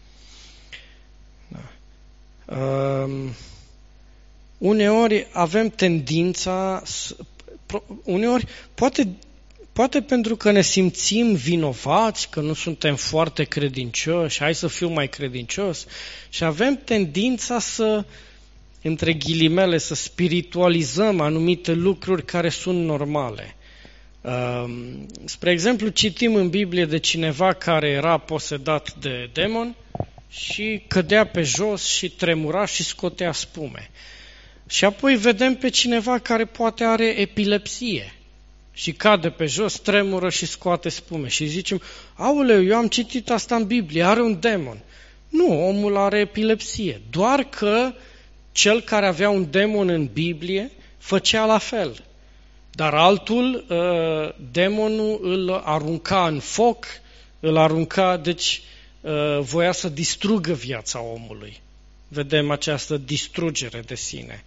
da. um, uneori avem tendința, uneori poate, poate pentru că ne simțim vinovați, că nu suntem foarte credincioși, hai să fiu mai credincios, și avem tendința să, între ghilimele, să spiritualizăm anumite lucruri care sunt normale. Spre exemplu, citim în Biblie de cineva care era posedat de demon și cădea pe jos și tremura și scotea spume. Și apoi vedem pe cineva care poate are epilepsie și cade pe jos, tremură și scoate spume. Și zicem, aoleu, eu am citit asta în Biblie, are un demon. Nu, omul are epilepsie, doar că cel care avea un demon în Biblie făcea la fel. Dar altul, demonul îl arunca în foc, îl arunca, deci voia să distrugă viața omului. Vedem această distrugere de sine.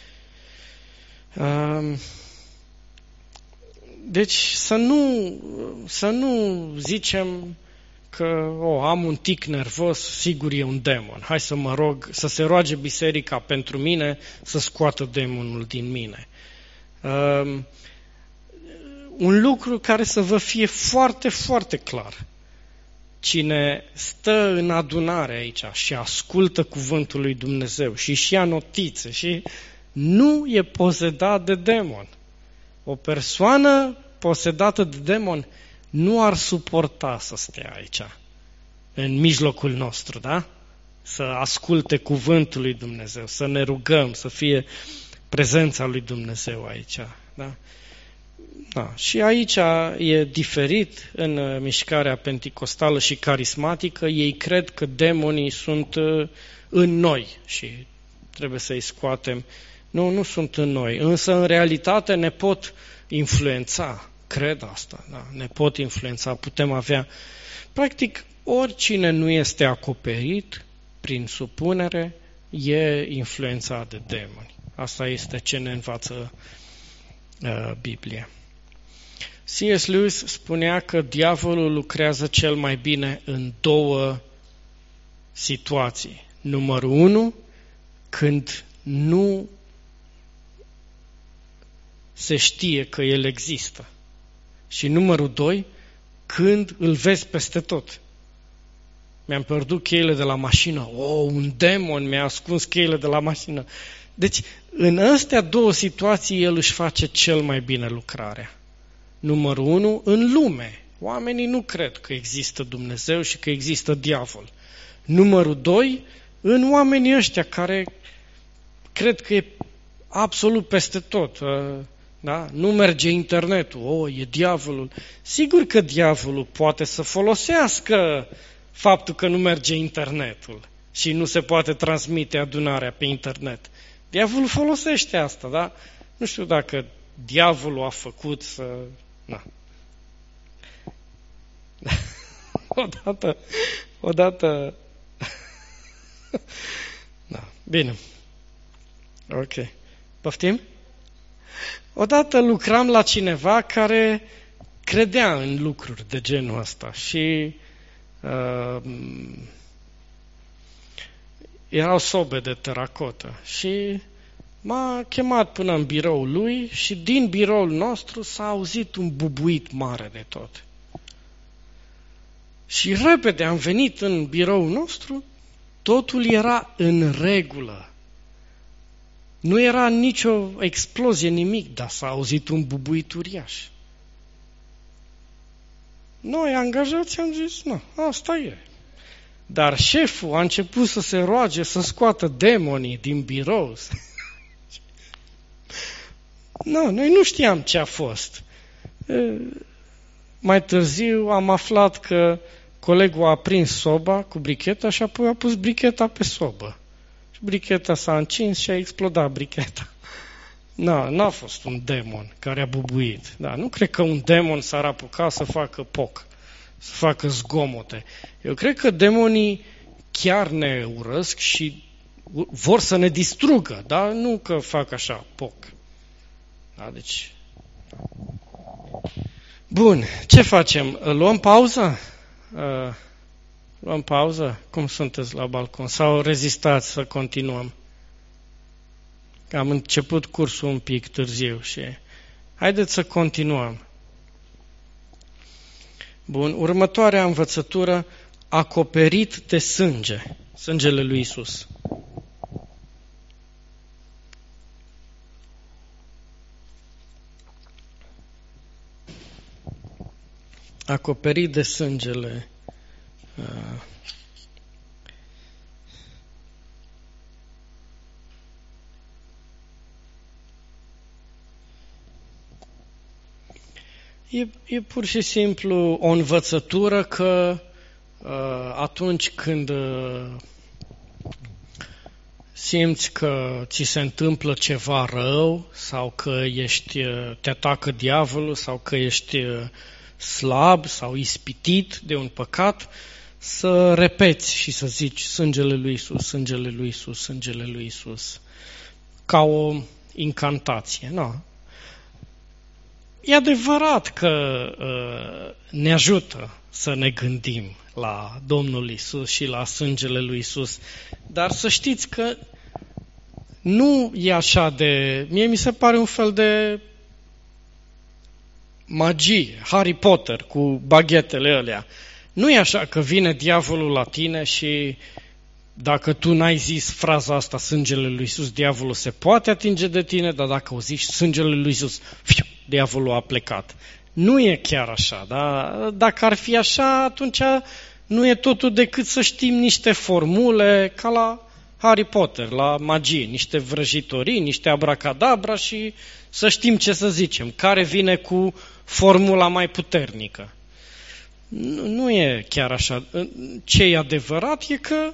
Deci să nu, să nu zicem că oh, am un tic nervos, sigur e un demon. Hai să mă rog, să se roage biserica pentru mine, să scoată demonul din mine. Um, un lucru care să vă fie foarte, foarte clar. Cine stă în adunare aici și ascultă cuvântul lui Dumnezeu și își ia notițe și nu e posedat de demon. O persoană posedată de demon nu ar suporta să stea aici, în mijlocul nostru, da? Să asculte cuvântul lui Dumnezeu, să ne rugăm, să fie prezența lui Dumnezeu aici, da? Da. Și aici e diferit în mișcarea penticostală și carismatică. Ei cred că demonii sunt în noi și trebuie să-i scoatem. Nu, nu sunt în noi, însă în realitate ne pot influența. Cred asta, da? Ne pot influența, putem avea. Practic, oricine nu este acoperit prin supunere e influențat de demoni. Asta este ce ne învață uh, Biblia. C S. Lewis spunea că diavolul lucrează cel mai bine în două situații. Numărul unu, când nu se știe că el există. Și numărul doi, când îl vezi peste tot. Mi-am pierdut cheile de la mașină. Oh, un demon mi-a ascuns cheile de la mașină. Deci, în astea două situații, el își face cel mai bine lucrarea. Numărul unu, în lume. Oamenii nu cred că există Dumnezeu și că există diavol. Numărul doi, în oamenii ăștia care cred că e absolut peste tot. Da? Nu merge internetul, oh, e diavolul. Sigur că diavolul poate să folosească faptul că nu merge internetul și nu se poate transmite adunarea pe internet. Diavolul folosește asta, da? Nu știu dacă diavolul a făcut să... Na. odată, odată... da, bine. Ok. Poftim? Odată lucram la cineva care credea în lucruri de genul ăsta și uh, erau sobe de teracotă și m-a chemat până în biroul lui și din biroul nostru s-a auzit un bubuit mare de tot. Și repede am venit în biroul nostru, totul era în regulă. Nu era nicio explozie, nimic, dar s-a auzit un bubuit uriaș. Noi, angajați, am zis, nu, asta e. Dar șeful a început să se roage să scoată demonii din birou. Nu, noi nu știam ce a fost. Mai târziu am aflat că colegul a aprins soba cu bricheta și apoi a pus bricheta pe sobă. Și bricheta s-a încins și a explodat bricheta. Nu, n-a fost un demon care a bubuit. Da, nu cred că un demon s-ar apuca să facă poc, să facă zgomote. Eu cred că demonii chiar ne urăsc și vor să ne distrugă, dar nu că fac așa poc. Da, deci... Bun, ce facem? Luăm pauză? Uh, luăm pauză? Cum sunteți la balcon? Sau rezistați să continuăm? Am început cursul un pic târziu și haideți să continuăm. Bun, următoarea învățătură, acoperit de sânge, sângele lui Iisus. Acoperit de sângele uh, E, e pur și simplu o învățătură că uh, atunci când uh, simți că ți se întâmplă ceva rău sau că ești, uh, te atacă diavolul sau că ești uh, slab sau ispitit de un păcat, să repeți și să zici sângele lui Iisus, sângele lui Iisus, sângele lui Iisus, ca o incantație. No. E adevărat că uh, ne ajută să ne gândim la Domnul Iisus și la sângele lui Iisus, dar să știți că nu e așa de... Mie mi se pare un fel de magie, Harry Potter cu baghetele alea. Nu e așa că vine diavolul la tine și dacă tu n-ai zis fraza asta, sângele lui Iisus, diavolul se poate atinge de tine, dar dacă o zici sângele lui Iisus, fiu, diavolul a plecat. Nu e chiar așa, dar dacă ar fi așa, atunci nu e totul decât să știm niște formule ca la Harry Potter, la magie, niște vrăjitorii, niște abracadabra și să știm ce să zicem, care vine cu formula mai puternică. Nu, nu e chiar așa. Ce e adevărat e că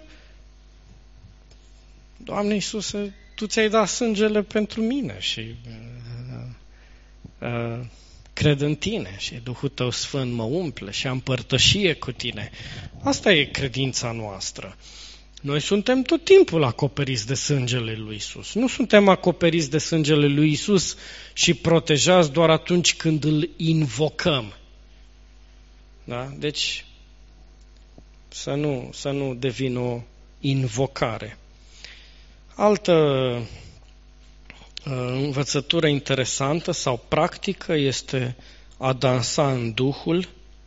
Doamne Iisuse, Tu ți-ai dat sângele pentru mine și uh, uh, cred în Tine și Duhul Tău Sfânt mă umple și am părtășie cu Tine. Asta e credința noastră. Noi suntem tot timpul acoperiți de sângele lui Iisus. Nu suntem acoperiți de sângele lui Iisus și protejați doar atunci când îl invocăm. Da? Deci, să nu, să nu devină o invocare. Altă uh, învățătură interesantă sau practică este a dansa în Duhul.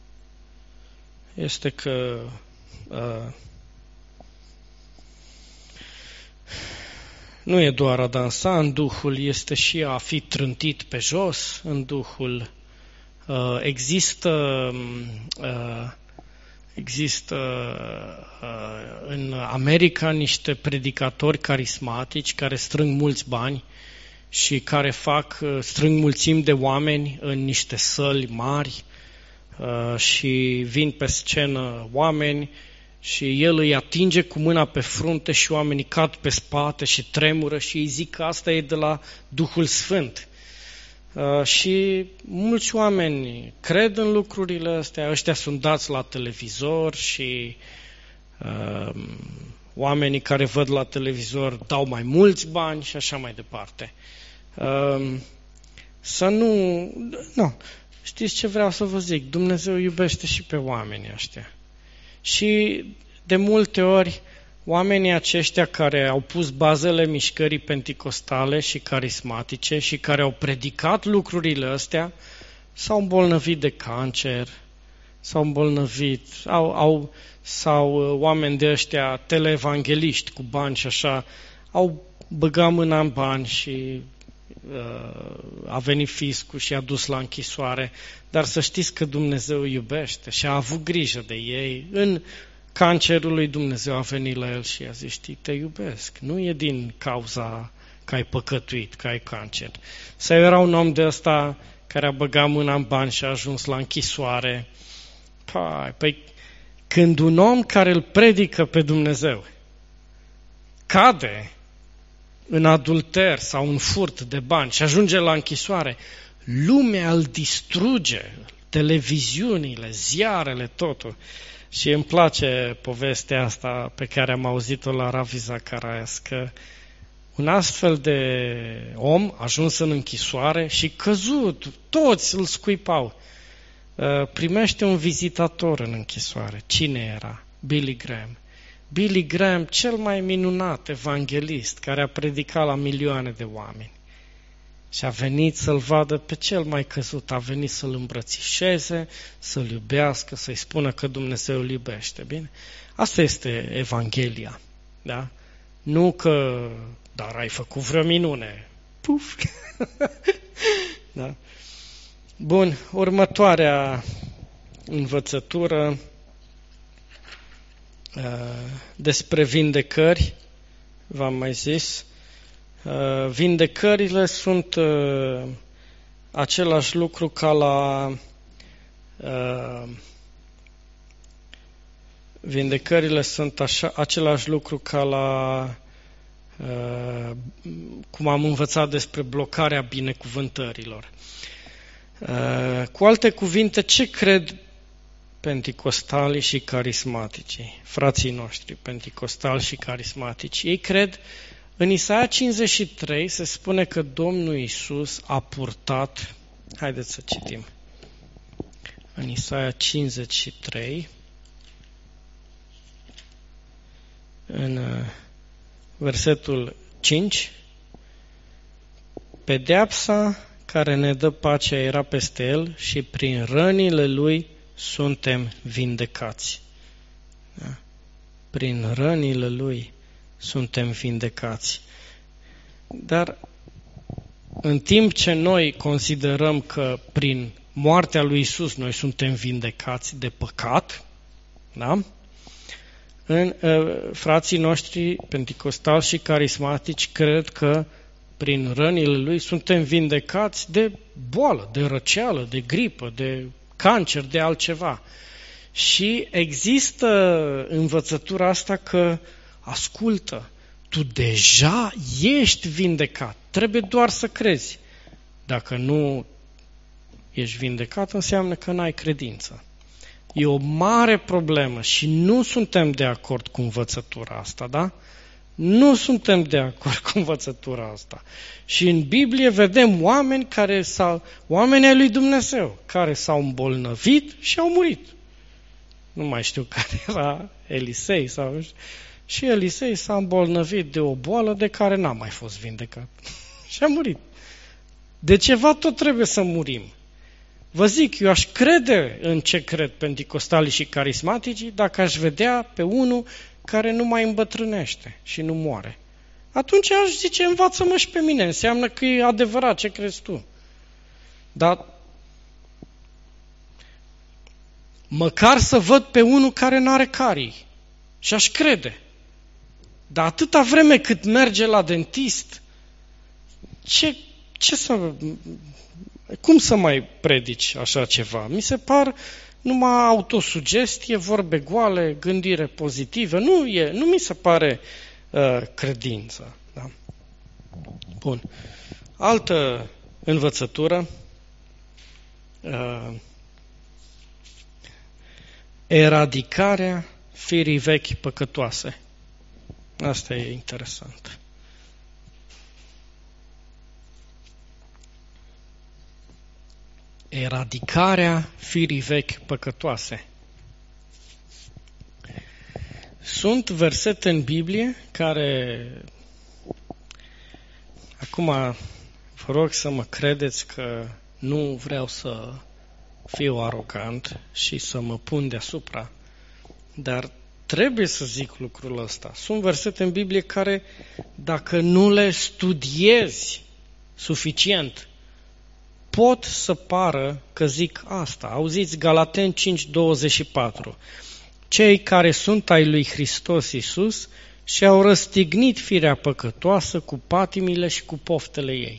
Este că uh, nu e doar a dansa în Duhul, este și a fi trântit pe jos în Duhul. Uh, există uh, există uh, în America niște predicatori carismatici care strâng mulți bani și care fac, uh, strâng mulțimi de oameni în niște săli mari uh, și vin pe scenă oameni și el îi atinge cu mâna pe frunte și oamenii cad pe spate și tremură și îi zic că asta e de la Duhul Sfânt. Uh, și mulți oameni cred în lucrurile astea, ăștia sunt dați la televizor și uh, oamenii care văd la televizor dau mai mulți bani și așa mai departe. Uh, să nu... nu. Știți ce vreau să vă zic? Dumnezeu iubește și pe oamenii ăștia. Și de multe ori oamenii aceștia care au pus bazele mișcării penticostale și carismatice și care au predicat lucrurile astea s-au îmbolnăvit de cancer, s-au îmbolnăvit, au, au, sau oameni de ăștia teleevangeliști cu bani și așa, au băgat mâna în bani și uh, a venit fiscul și a dus la închisoare, dar să știți că Dumnezeu iubește și a avut grijă de ei. În cancerul lui Dumnezeu a venit la el și a zis, știi, te iubesc. Nu e din cauza că ai păcătuit, că ai cancer. Sau era un om de ăsta care a băgat mâna în bani și a ajuns la închisoare. Păi, păi Când un om care îl predică pe Dumnezeu cade în adulter sau în furt de bani și ajunge la închisoare, lumea îl distruge, televiziunile, ziarele, totul. Și îmi place povestea asta pe care am auzit-o la Ravi Zacharias, că un astfel de om ajuns în închisoare și căzut, toți îl scuipau, primește un vizitator în închisoare. Cine era? Billy Graham. Billy Graham, cel mai minunat evanghelist care a predicat la milioane de oameni. Și a venit să-l vadă pe cel mai căzut, a venit să-l îmbrățișeze, să-l iubească, să-i spună că Dumnezeu îl iubește. Bine? Asta este Evanghelia. Da? Nu că, dar ai făcut vreo minune. Puf! Da? Bun, următoarea învățătură despre vindecări, v-am mai zis. Vindecările sunt același lucru ca la vindecările sunt așa, același lucru ca la cum am învățat despre blocarea binecuvântărilor. Cu alte cuvinte, ce cred penticostalii și carismaticii, frații noștri penticostali și carismatici? Ei cred, în Isaia cincizeci și trei se spune că Domnul Iisus a purtat, haideți să citim, în Isaia cincizeci și trei, în versetul cinci, pedeapsa care ne dă pacea era peste el și prin rănile lui suntem vindecați. Da? Prin rănile lui suntem vindecați. Dar în timp ce noi considerăm că prin moartea lui Iisus noi suntem vindecați de păcat, da? În, uh, frații noștri penticostali și carismatici cred că prin rănile lui suntem vindecați de boală, de răceală, de gripă, de cancer, de altceva. Și există învățătura asta că, ascultă, tu deja ești vindecat, trebuie doar să crezi. Dacă nu ești vindecat, înseamnă că n-ai credință. E o mare problemă și nu suntem de acord cu învățătura asta, da? Nu suntem de acord cu învățătura asta. Și în Biblie vedem oameni care s-au, oameni ai lui Dumnezeu, care s-au îmbolnăvit și au murit. Nu mai știu care era Elisei sau... Și Elisei s-a îmbolnăvit de o boală de care n-a mai fost vindecat. Și a murit. De ceva tot trebuie să murim. Vă zic, eu aș crede în ce cred penticostalii și carismaticii dacă aș vedea pe unul care nu mai îmbătrânește și nu moare. Atunci aș zice, învață-mă și pe mine, înseamnă că e adevărat ce crezi tu. Dar măcar să văd pe unul care n-are carii și aș crede. Dar atâta vreme cât merge la dentist, ce, ce să... Cum să mai predici așa ceva? Mi se par numai autosugestie, vorbe goale, gândire pozitivă. Nu, e, nu mi se pare uh, credință. Da? Bun. Altă învățătură. Uh, eradicarea firii vechi păcătoase. Asta e interesant. Eradicarea firii vechi păcătoase. Sunt versete în Biblie care, acum vă rog să mă credeți că nu vreau să fiu arogant și să mă pun deasupra, dar trebuie să zic lucrul ăsta. Sunt versete în Biblie care, dacă nu le studiezi suficient, pot să pară că zic asta. Auziți Galateni cinci douăzeci și patru. Cei care sunt ai lui Hristos Iisus și-au răstignit firea păcătoasă cu patimile și cu poftele ei.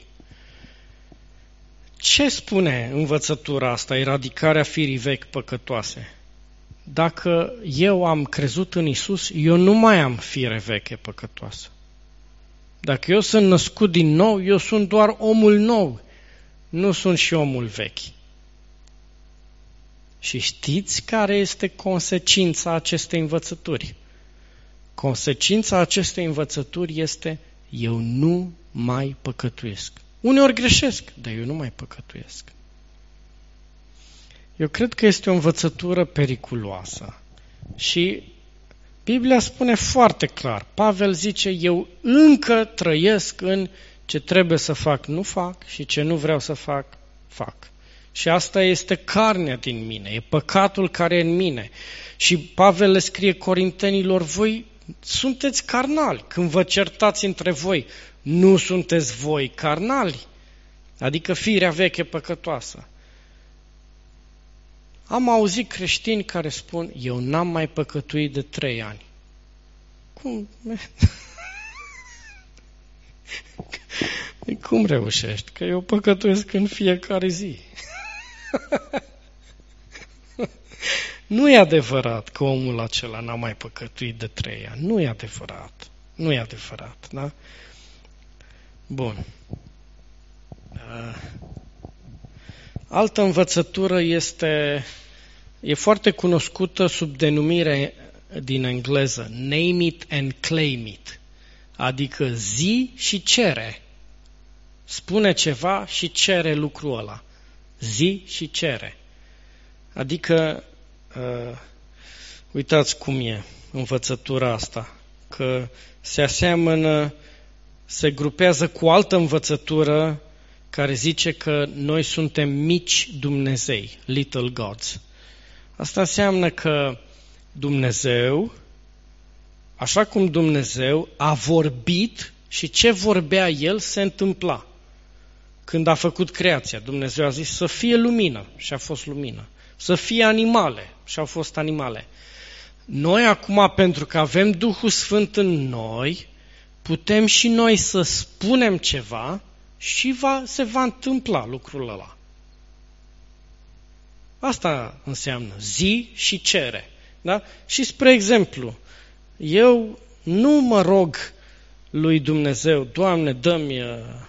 Ce spune învățătura asta, eradicarea firii vechi păcătoase? dacă eu am crezut în Isus, eu nu mai am fire veche păcătoasă. Dacă eu sunt născut din nou, eu sunt doar omul nou, nu sunt și omul vechi. Și știți care este consecința acestei învățături? Consecința acestei învățături este: eu nu mai păcătuiesc. Uneori greșesc, dar eu nu mai păcătuiesc. Eu cred că este o învățătură periculoasă. Și Biblia spune foarte clar, Pavel zice: eu încă trăiesc în ce trebuie să fac, nu fac, și ce nu vreau să fac, fac. Și asta este carnea din mine, e păcatul care e în mine. Și Pavel le scrie Corintenilor: voi sunteți carnali, când vă certați între voi, nu sunteți voi carnali? Adică firea veche păcătoasă. Am auzit creștini care spun: eu n-am mai păcătuit de trei ani. Cum? Cum reușești? Că eu păcătuiesc în fiecare zi. Nu e adevărat că omul acela n-a mai păcătuit de trei ani. Nu e adevărat. Nu e adevărat, da? Bun. Altă învățătură este, e foarte cunoscută sub denumire din engleză, name it and claim it, adică zi și cere. Spune ceva și cere lucrul ăla. Zi și cere. Adică, uh, uitați cum e învățătura asta, că se aseamănă, se grupează cu altă învățătură care zice că noi suntem mici Dumnezei, little gods. Asta înseamnă că Dumnezeu, așa cum Dumnezeu a vorbit și ce vorbea El se întâmpla. Când a făcut creația, Dumnezeu a zis să fie lumină și a fost lumină. Să fie animale și au fost animale. Noi acum, pentru că avem Duhul Sfânt în noi, putem și noi să spunem ceva și va, se va întâmpla lucrul ăla. Asta înseamnă zi și cere. Da? Și spre exemplu, eu nu mă rog lui Dumnezeu: Doamne, dă-mi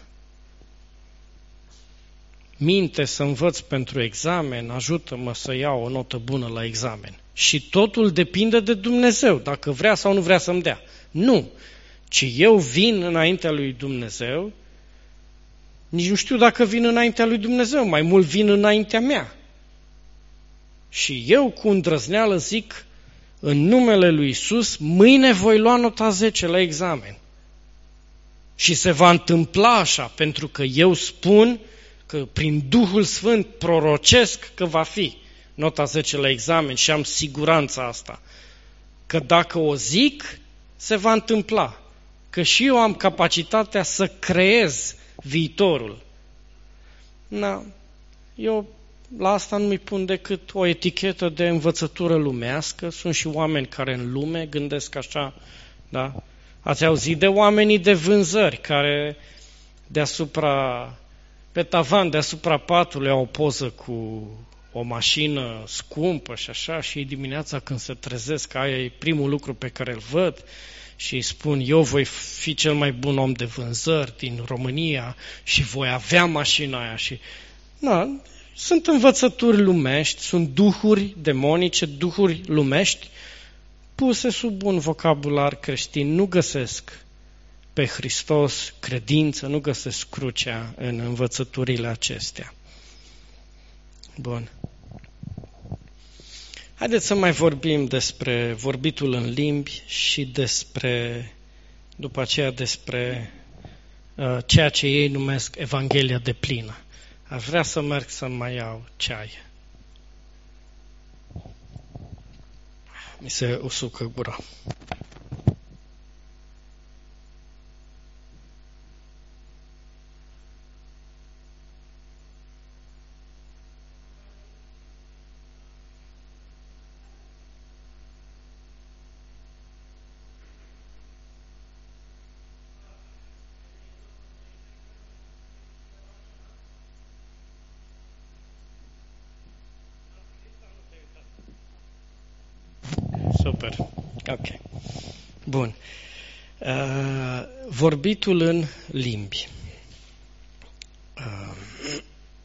minte să învăț pentru examen, ajută-mă să iau o notă bună la examen. Și totul depinde de Dumnezeu, dacă vrea sau nu vrea să-mi dea. Nu, ci eu vin înaintea lui Dumnezeu, nici nu știu dacă vin înaintea lui Dumnezeu, mai mult vin înaintea mea. Și eu cu îndrăzneală zic: în numele lui Iisus, mâine voi lua nota zece la examen. Și se va întâmpla așa, pentru că eu spun că prin Duhul Sfânt prorocesc că va fi nota zece la examen și am siguranța asta. Că dacă o zic, se va întâmpla. Că și eu am capacitatea să creez viitorul. Na, eu la asta nu-mi pun decât o etichetă de învățătură lumească. Sunt și oameni care în lume gândesc așa, da? Ați auzit de oamenii de vânzări care deasupra, pe tavan, deasupra patului au o poză cu o mașină scumpă și așa, și dimineața când se trezesc, aia e primul lucru pe care îl văd și îi spun: eu voi fi cel mai bun om de vânzări din România și voi avea mașina aia. Și na, sunt învățături lumești, sunt duhuri demonice, duhuri lumești puse sub un vocabular creștin. Nu găsesc pe Hristos credință, nu găsesc crucea în învățăturile acestea. Bun. Haideți să mai vorbim despre vorbitul în limbi și despre, după aceea, despre uh, ceea ce ei numesc Evanghelia deplină. Aș vrea să merg să mai iau ceai. Mi se usucă gura. Super. Ok. Bun. Uh, vorbitul în limbi. Uh,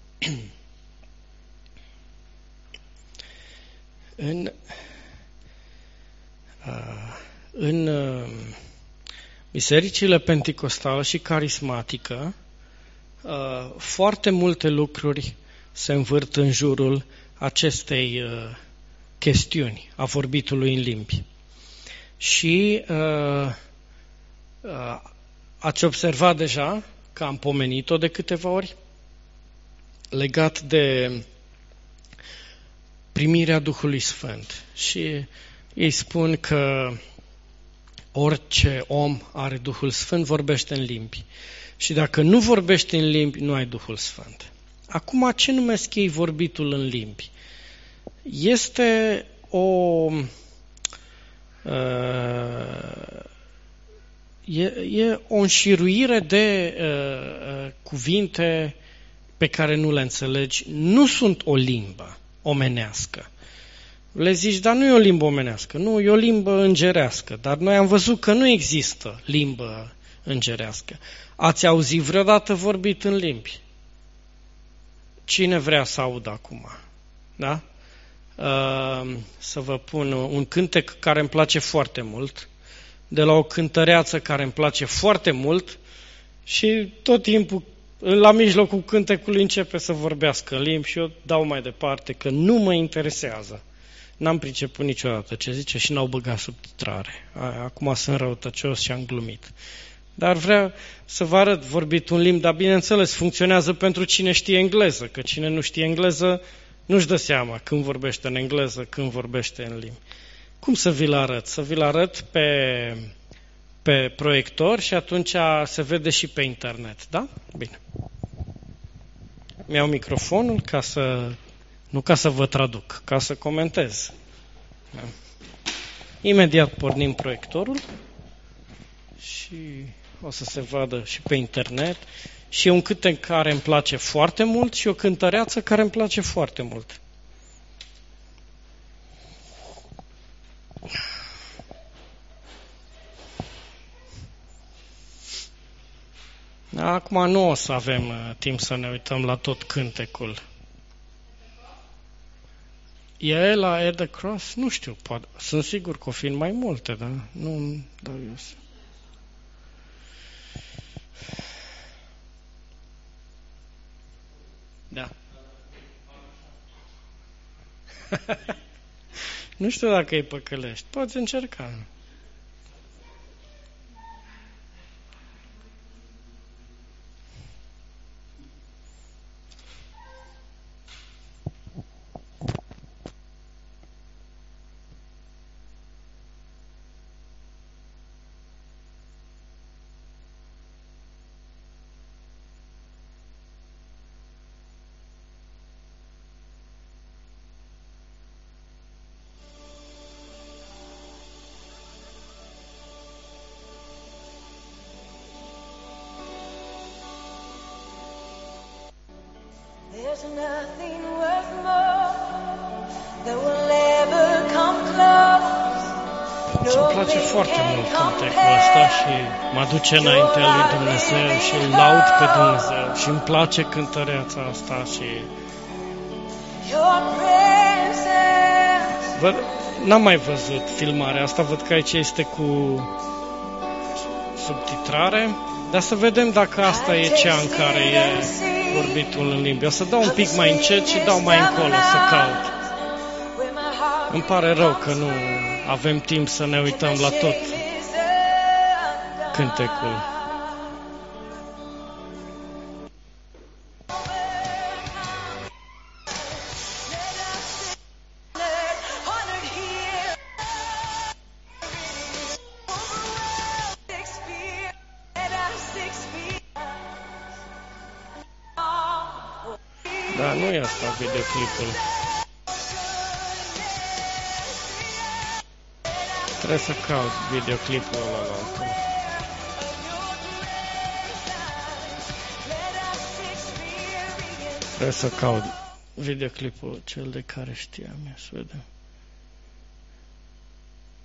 în uh, în uh, bisericile penticostale și carismatică, uh, foarte multe lucruri se învârt în jurul acestei uh, chestiuni a vorbitului în limbi. Și uh, uh, ați observat deja că am pomenit-o de câteva ori, legat de primirea Duhului Sfânt. Și ei spun că orice om are Duhul Sfânt, vorbește în limbi. Și dacă nu vorbești în limbi, nu ai Duhul Sfânt. Acum, ce numesc ei vorbitul în limbi? Este o uh, e, e o înșiruire de uh, cuvinte pe care nu le înțelegi. Nu sunt o limbă omenească. Le zici, dar nu e o limbă omenească, nu, e o limbă îngerească. Dar noi am văzut că nu există limbă îngerească. Ați auzit vreodată vorbit în limbi? Cine vrea să audă acum? Da? Uh, să vă pun un cântec care îmi place foarte mult, de la o cântăreață care îmi place foarte mult și tot timpul, la mijlocul cântecului, începe să vorbească în limbi și eu dau mai departe că nu mă interesează. N-am priceput niciodată ce zice și n-au băgat subtitrare. Acum sunt răutăcios și am glumit. Dar vreau să vă arăt vorbitul în limbi, dar bineînțeles funcționează pentru cine știe engleză, că cine nu știe engleză nu-și dă seama când vorbește în engleză, când vorbește în limbi. Cum să vi-l arăt? Să vi-l arăt pe, pe proiector și atunci se vede și pe internet, da? Bine. Mi-au microfonul ca să, nu ca să vă traduc, ca să comentez. Da. Imediat pornim proiectorul și o să se vadă și pe internet. Și e un cântec care îmi place foarte mult și o cântăreață care îmi place foarte mult. Acum nu o să avem uh, timp să ne uităm la tot cântecul. E la At the Cross? Nu știu, poate, sunt sigur că o fi mai multe, dar nu dau eu să... Da. Nu știu dacă îi păcălești. Poți încerca. There's nothing worth more that will ever come close. Îmi place foarte mult cântecul ăsta și mă duce înaintea lui Dumnezeu și îl laud pe Dumnezeu și îmi place cântăreața asta și... Văd, n-am mai văzut filmarea asta, văd că aici este cu subtitrare, dar să vedem dacă asta e cea în care e vorbitul în limbi. O să dau un pic mai încet și dau mai încolo să caut. Îmi pare rău că nu avem timp să ne uităm la tot cântecul. Da, nu e asta videoclipul. Trebuie să caut videoclipul ăla la altul. Trebuie să caut videoclipul cel de care știam, ia să vedem.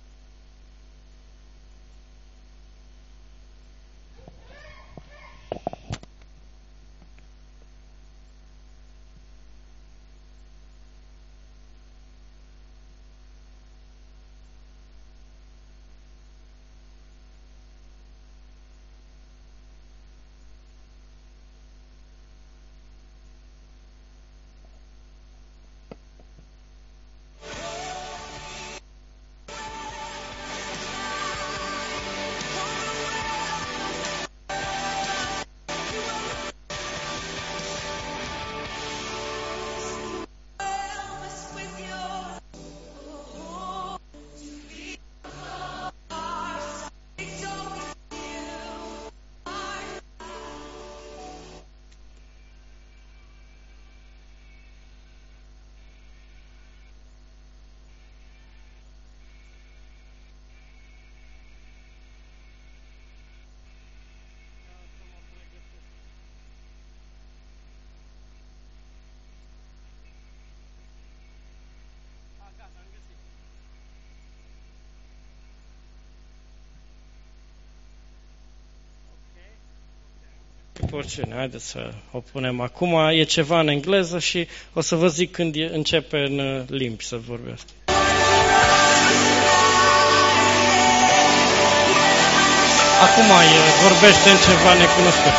porțiune. Haideți să o punem acum. E ceva în engleză și o să vă zic când e, începe în limbi să vorbesc. Acum e, vorbește în ceva necunoscut.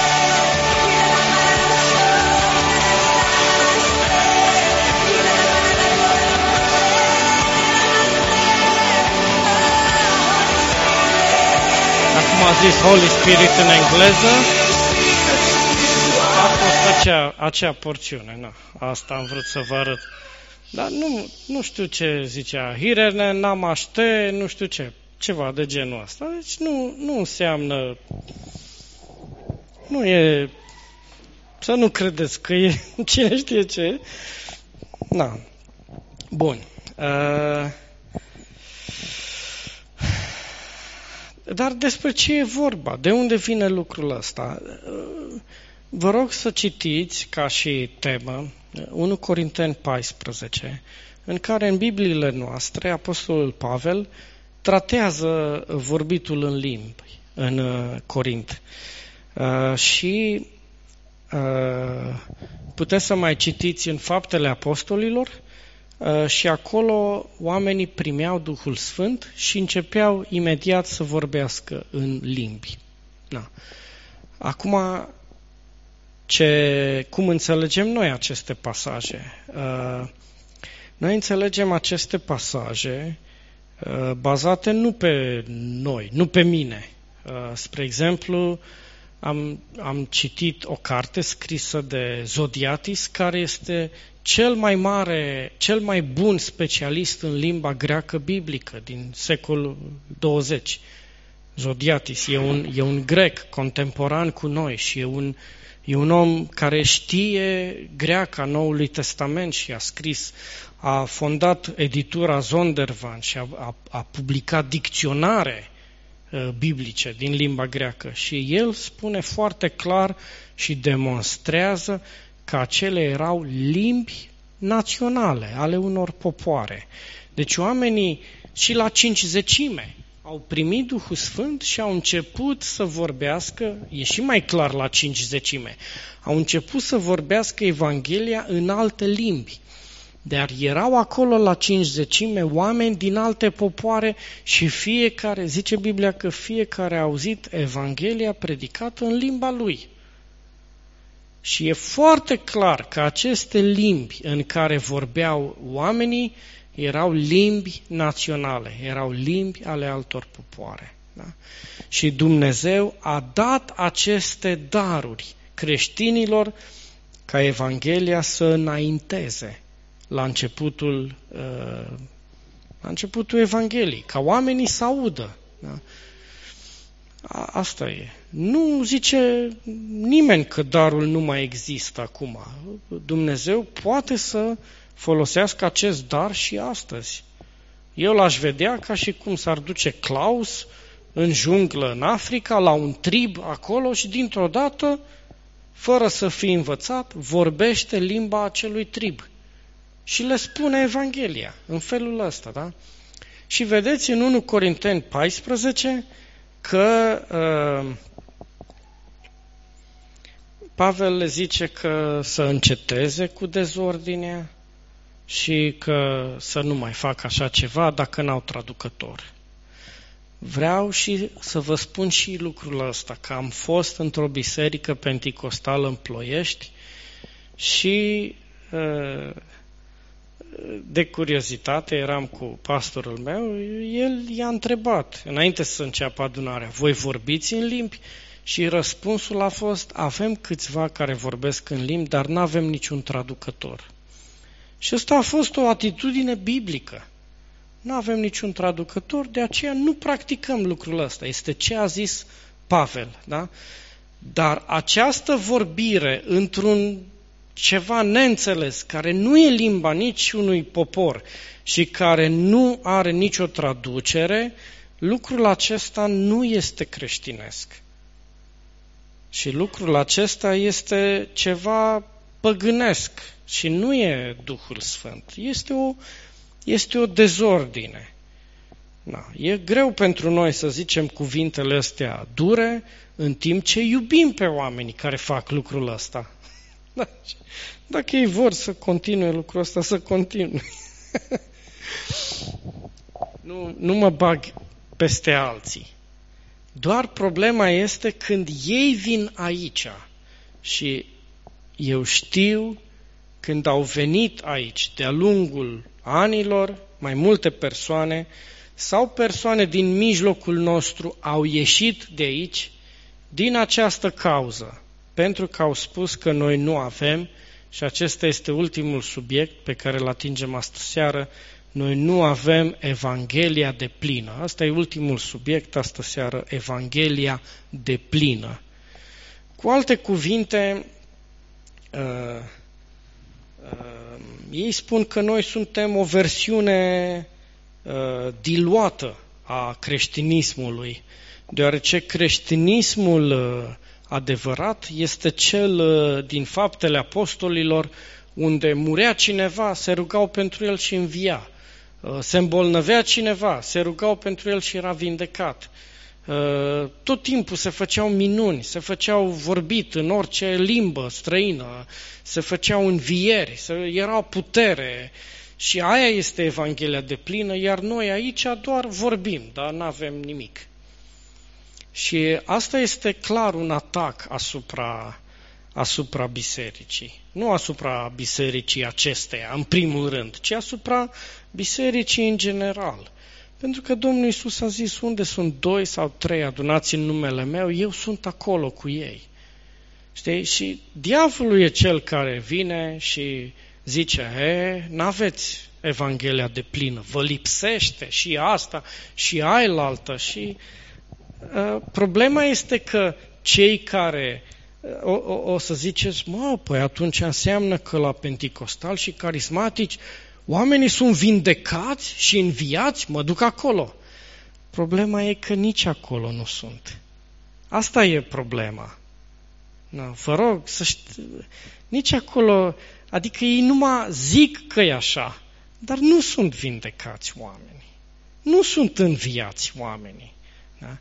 Acum a zis Holy Spirit în engleză. A fost acea, acea porțiune. Na, asta am vrut să vă arăt. Dar nu, nu știu ce zicea. Hirene, namaste, nu știu ce. Ceva de genul ăsta. Deci nu, nu înseamnă... Nu e... Să nu credeți că e cine știe ce. Na. Bun. Uh... Dar despre ce e vorba? De unde vine lucrul ăsta? Vă rog să citiți, ca și temă, unu Corinteni paisprezece, în care în Bibliile noastre Apostolul Pavel tratează vorbitul în limbi în Corint. Și puteți să mai citiți în Faptele Apostolilor, și acolo oamenii primeau Duhul Sfânt și începeau imediat să vorbească în limbi. Na. Acum, ce, cum înțelegem noi aceste pasaje? Noi înțelegem aceste pasaje bazate nu pe noi, nu pe mine. Spre exemplu, am, am citit o carte scrisă de Zodiatis, care este cel mai mare, cel mai bun specialist în limba greacă biblică din secolul douăzeci. Zodiatis e un, e un grec contemporan cu noi și e un, e un om care știe greaca Noului Testament și a scris, a fondat editura Zondervan și a, a, a publicat dicționare uh, biblice din limba greacă. Și el spune foarte clar și demonstrează că acele erau limbi naționale ale unor popoare. Deci oamenii și la cincizecime au primit Duhul Sfânt și au început să vorbească, e și mai clar la cincizecime, au început să vorbească Evanghelia în alte limbi. Dar erau acolo la cincizecime oameni din alte popoare și fiecare, zice Biblia că fiecare a auzit Evanghelia predicată în limba lui. Și e foarte clar că aceste limbi în care vorbeau oamenii erau limbi naționale, erau limbi ale altor popoare. Da? Și Dumnezeu a dat aceste daruri creștinilor ca Evanghelia să înainteze la începutul, la începutul Evangheliei, ca oamenii să audă. Da? Asta e. Nu zice nimeni că darul nu mai există acum. Dumnezeu poate să folosească acest dar și astăzi. Eu l-aș vedea ca și cum s-ar duce Claus în junglă în Africa, la un trib acolo și dintr-o dată, fără să fie învățat, vorbește limba acelui trib. Și le spune Evanghelia în felul ăsta, da? Și vedeți în unu Corinteni paisprezece că uh, Pavel le zice că să înceteze cu dezordinea și că să nu mai facă așa ceva dacă n-au traducător. Vreau și să vă spun și lucrul ăsta, că am fost într-o biserică penticostală în Ploiești și uh, de curiozitate eram cu pastorul meu, el i-a întrebat, înainte să înceapă adunarea, voi vorbiți în limbi? Și răspunsul a fost, avem câțiva care vorbesc în limbi, dar nu avem niciun traducător. Și asta a fost o atitudine biblică. Nu avem niciun traducător, de aceea nu practicăm lucrul ăsta. Este ce a zis Pavel. Da? Dar această vorbire într-un ceva neînțeles, care nu e limba niciunui popor și care nu are nicio traducere, lucrul acesta nu este creștinesc. Și lucrul acesta este ceva păgânesc și nu e Duhul Sfânt. Este o, este o dezordine. Na, e greu pentru noi să zicem cuvintele astea dure în timp ce iubim pe oamenii care fac lucrul ăsta. Dacă ei vor să continue lucrul ăsta, să continue. nu, nu mă bag peste alții. Doar problema este când ei vin aici și eu știu când au venit aici de-a lungul anilor, mai multe persoane sau persoane din mijlocul nostru au ieșit de aici din această cauză, pentru că au spus că noi nu avem, și acesta este ultimul subiect pe care îl atingem astă seară, noi nu avem Evanghelia deplină. Asta e ultimul subiect astă seară, Evanghelia deplină. Cu alte cuvinte, uh, uh, ei spun că noi suntem o versiune uh, diluată a creștinismului, deoarece creștinismul uh, adevărat este cel uh, din Faptele Apostolilor, unde murea cineva, se rugau pentru el și învia. Se îmbolnăvea cineva, se rugau pentru el și era vindecat. Tot timpul se făceau minuni, se făceau vorbit în orice limbă străină, se făceau învieri, era putere. Și aia este Evanghelia deplină, iar noi aici doar vorbim, dar nu avem nimic. Și asta este clar un atac asupra asupra bisericii. Nu asupra bisericii acesteia, în primul rând, ci asupra bisericii în general. Pentru că Domnul Iisus a zis, unde sunt doi sau trei adunați în numele meu, eu sunt acolo cu ei. Știi? Și diavolul e cel care vine și zice, e, n-aveți Evanghelia deplină, vă lipsește și asta și ailaltă. Și uh, problema este că cei care O, o, o să ziceți, mă, păi atunci înseamnă că la penticostal și carismatici oamenii sunt vindecați și înviați, mă duc acolo. Problema e că nici acolo nu sunt. Asta e problema. No, vă rog, să ști, nici acolo, adică ei numai zic că e așa, dar nu sunt vindecați oamenii. Nu sunt înviați oamenii. Da?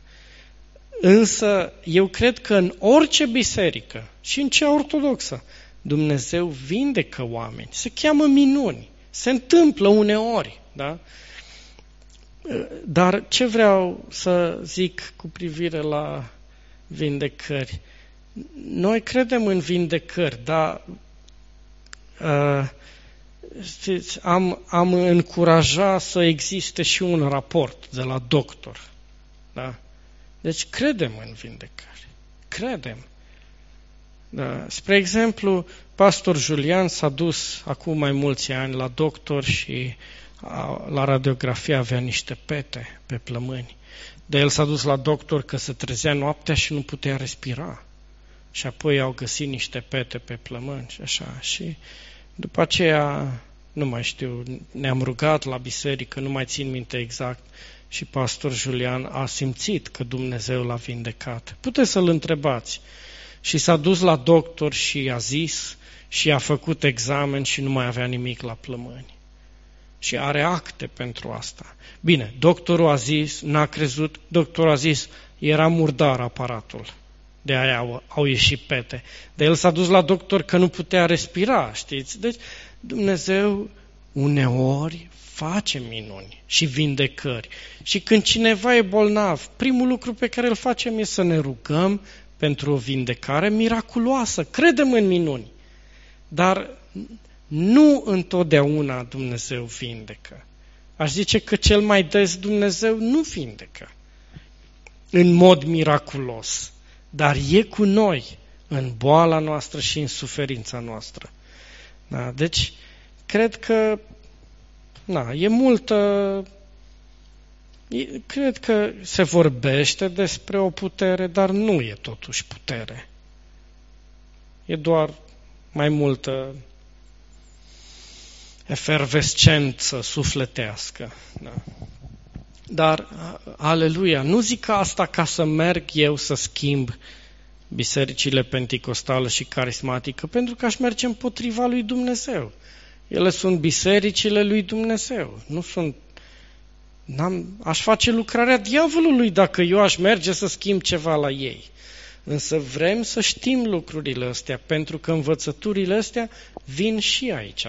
Însă eu cred că în orice biserică și în cea ortodoxă Dumnezeu vindecă oameni, se cheamă minuni, se întâmplă uneori, da? Dar ce vreau să zic cu privire la vindecări? Noi credem în vindecări, dar uh, știți, am, am încurajat să existe și un raport de la doctor, da? Deci credem în vindecare. Credem. Da. Spre exemplu, pastor Julian s-a dus acum mai mulți ani la doctor și a, la radiografie avea niște pete pe plămâni. De el s-a dus la doctor că se trezea noaptea și nu putea respira. Și apoi au găsit niște pete pe plămâni și așa. Și după aceea, nu mai știu, ne-am rugat la biserică, nu mai țin minte exact, și pastor Julian a simțit că Dumnezeu l-a vindecat. Puteți să-l întrebați. Și s-a dus la doctor și a zis și a făcut examen și nu mai avea nimic la plămâni. Și are acte pentru asta. Bine, doctorul a zis, n-a crezut, doctorul a zis, era murdar aparatul. De aia au, au ieșit pete. De el s-a dus la doctor că nu putea respira, știți? Deci Dumnezeu uneori face minuni și vindecări. Și când cineva e bolnav, primul lucru pe care îl facem e să ne rugăm pentru o vindecare miraculoasă. Credem în minuni. Dar nu întotdeauna Dumnezeu vindecă. Aș zice că cel mai des Dumnezeu nu vindecă în mod miraculos, dar e cu noi în boala noastră și în suferința noastră. Da? Deci, cred că na, e multă... E, cred că se vorbește despre o putere, dar nu e totuși putere. E doar mai multă efervescență sufletească. Da. Dar, aleluia, nu zic asta ca să merg eu să schimb bisericile penticostale și carismatică, pentru că aș merge împotriva lui Dumnezeu. Ele sunt bisericile lui Dumnezeu, nu sunt, N-am, aș face lucrarea diavolului dacă eu aș merge să schimb ceva la ei. Însă vrem să știm lucrurile astea, pentru că învățăturile astea vin și aici.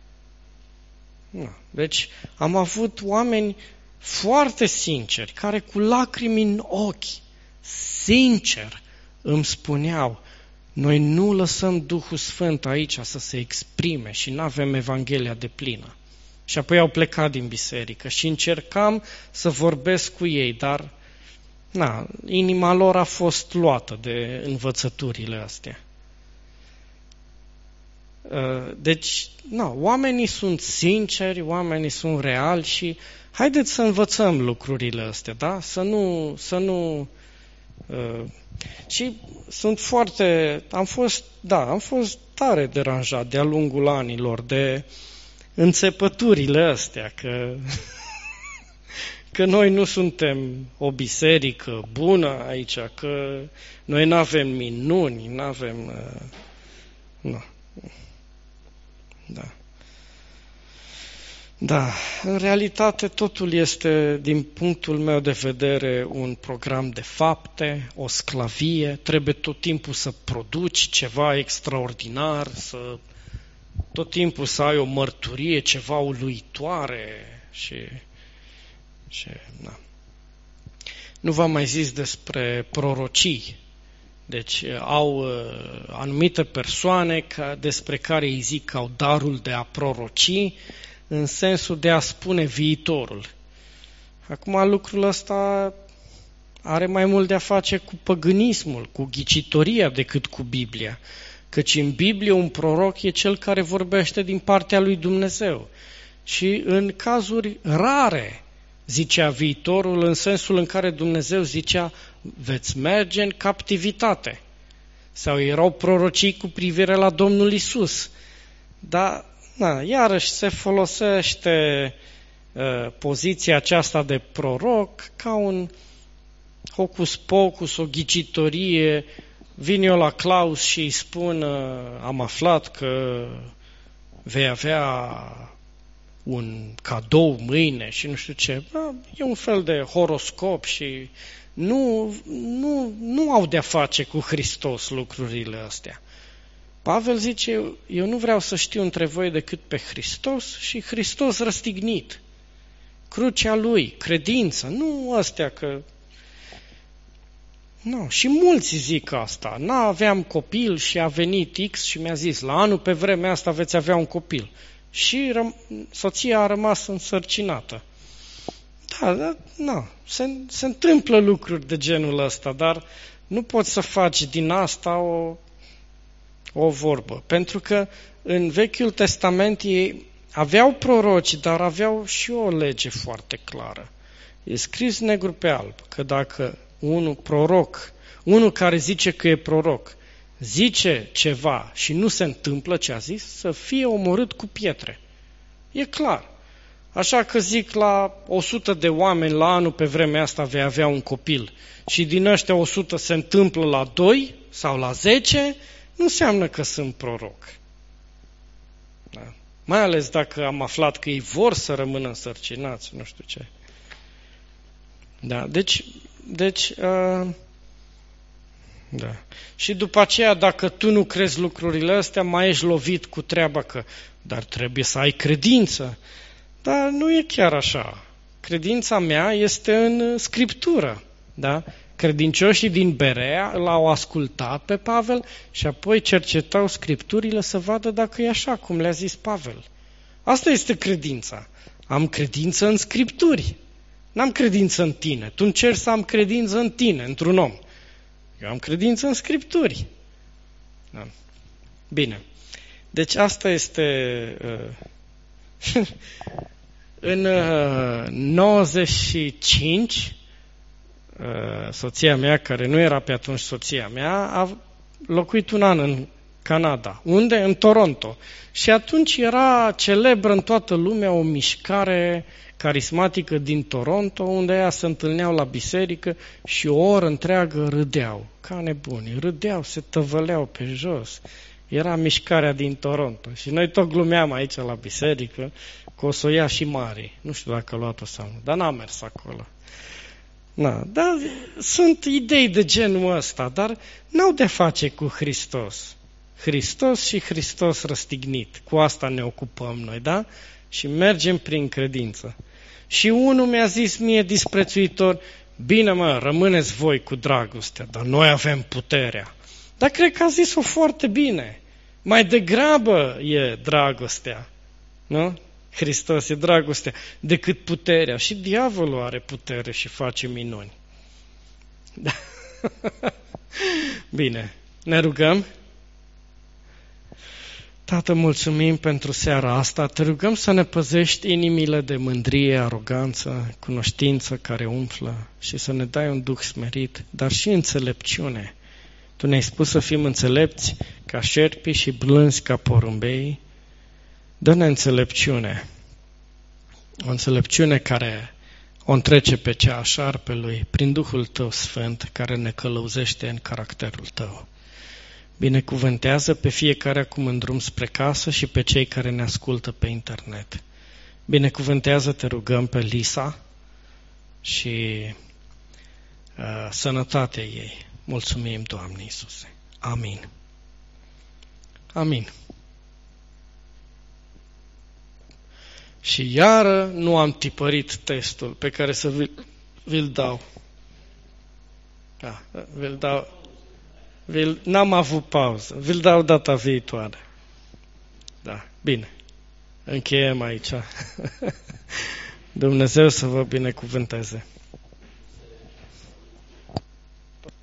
Na. Deci am avut oameni foarte sinceri, care cu lacrimi în ochi, sincer, îmi spuneau, noi nu lăsăm Duhul Sfânt aici să se exprime și nu avem Evanghelia deplină. Și apoi au plecat din biserică și încercam să vorbesc cu ei, dar na, inima lor a fost luată de învățăturile astea. Deci, na, oamenii sunt sinceri, oamenii sunt reali și haideți să învățăm lucrurile astea, da? Să nu... Să nu uh, și sunt foarte... Am fost, da, am fost tare deranjat de-a lungul anilor de înțepăturile astea, că, că noi nu suntem o biserică bună aici, că noi nu avem minuni, nu avem... Uh, nu. Da. Da, în realitate totul este, din punctul meu de vedere, un program de fapte, o sclavie, trebuie tot timpul să produci ceva extraordinar, să tot timpul să ai o mărturie, ceva uluitoare și... și na. Nu v-am mai zis despre prorocii. Deci au uh, anumite persoane ca, despre care îi zic că au darul de a proroci, în sensul de a spune viitorul. Acum lucrul ăsta are mai mult de a face cu păgânismul, cu ghicitoria decât cu Biblia. Căci în Biblie un proroc e cel care vorbește din partea lui Dumnezeu. Și în cazuri rare zicea viitorul, în sensul în care Dumnezeu zicea veți merge în captivitate. Sau erau prorocii cu privire la Domnul Isus. Dar, na, iarăși se folosește uh, poziția aceasta de proroc ca un hocus-pocus, o ghicitorie. Vin eu la Claus și îi spun uh, am aflat că vei avea un cadou mâine și nu știu ce. Da, e un fel de horoscop și nu, nu, nu au de-a face cu Hristos lucrurile astea. Pavel zice, eu nu vreau să știu între voi decât pe Hristos și Hristos răstignit. Crucea Lui, credință, nu astea că... Nu, și mulți zic asta. N-aveam copil și a venit X și mi-a zis, la anul pe vremea asta veți avea un copil. Și răm- soția a rămas însărcinată. Da, da, na, se, se întâmplă lucruri de genul ăsta, dar nu poți să faci din asta o, o vorbă. Pentru că în Vechiul Testament ei aveau proroci, dar aveau și o lege foarte clară. E scris negru pe alb că dacă unul proroc, unul care zice că e proroc, zice ceva și nu se întâmplă ce a zis, să fie omorât cu pietre. E clar. Așa că zic la o sută de oameni la anul pe vremea asta vei avea un copil și din ăștia o sută se întâmplă la doi sau la zece, nu înseamnă că sunt proroc. Da. Mai ales dacă am aflat că ei vor să rămână însărcinați, nu știu ce. Da, deci, deci uh, da. Și după aceea, dacă tu nu crezi lucrurile astea, mai ești lovit cu treaba că, dar trebuie să ai credință. Dar nu e chiar așa. Credința mea este în Scriptură. Da? Credincioșii din Berea l-au ascultat pe Pavel și apoi cercetau Scripturile să vadă dacă e așa cum le-a zis Pavel. Asta este credința. Am credință în Scripturi. N-am credință în tine. Tu încerci să am credință în tine, într-un om. Eu am credință în Scripturi. Da. Bine. Deci asta este... Uh, în uh, nouăzeci și cinci, uh, soția mea, care nu era pe atunci soția mea, a locuit un an în Canada. Unde? În Toronto. Și atunci era celebră în toată lumea o mișcare carismatică din Toronto, unde ea se întâlneau la biserică și o oră întreagă râdeau, ca nebuni, râdeau, se tăvăleau pe jos. Era mișcarea din Toronto și noi tot glumeam aici la biserică că o să o ia și Mari. Nu știu dacă a luat-o sau nu, dar n-a mers acolo. Na, dar sunt idei de genul ăsta, dar n-au de face cu Hristos. Hristos și Hristos răstignit. Cu asta ne ocupăm noi, da? Și mergem prin credință. Și unul mi-a zis mie disprețuitor, bine mă, rămâneți voi cu dragostea, dar noi avem puterea. Dar cred că a zis-o foarte bine. Mai degrabă e dragostea, nu? Hristos e dragostea, decât puterea. Și diavolul are putere și face minuni. Da. Bine, ne rugăm. Tată, mulțumim pentru seara asta. Te rugăm să ne păzești inimile de mândrie, aroganță, cunoștință care umflă și să ne dai un duh smerit, dar și înțelepciune. Tu ne-ai spus să fim înțelepți ca șerpii și blânzi ca porumbei. Dă-ne înțelepciune, o înțelepciune care o întrece pe cea a șarpelui prin Duhul Tău Sfânt care ne călăuzește în caracterul Tău. Binecuvântează pe fiecare acum în drum spre casă și pe cei care ne ascultă pe internet. Binecuvântează, te rugăm, pe Lisa și uh, sănătatea ei. Mulțumim, Doamne Iisuse. Amin. Amin. Și iară nu am tipărit testul pe care să vi- vi-l dau. Da, vi-l dau. Vi-l, n-am avut pauză. Vi-l dau data viitoare. Da, bine. Încheiem aici. Dumnezeu să vă binecuvânteze.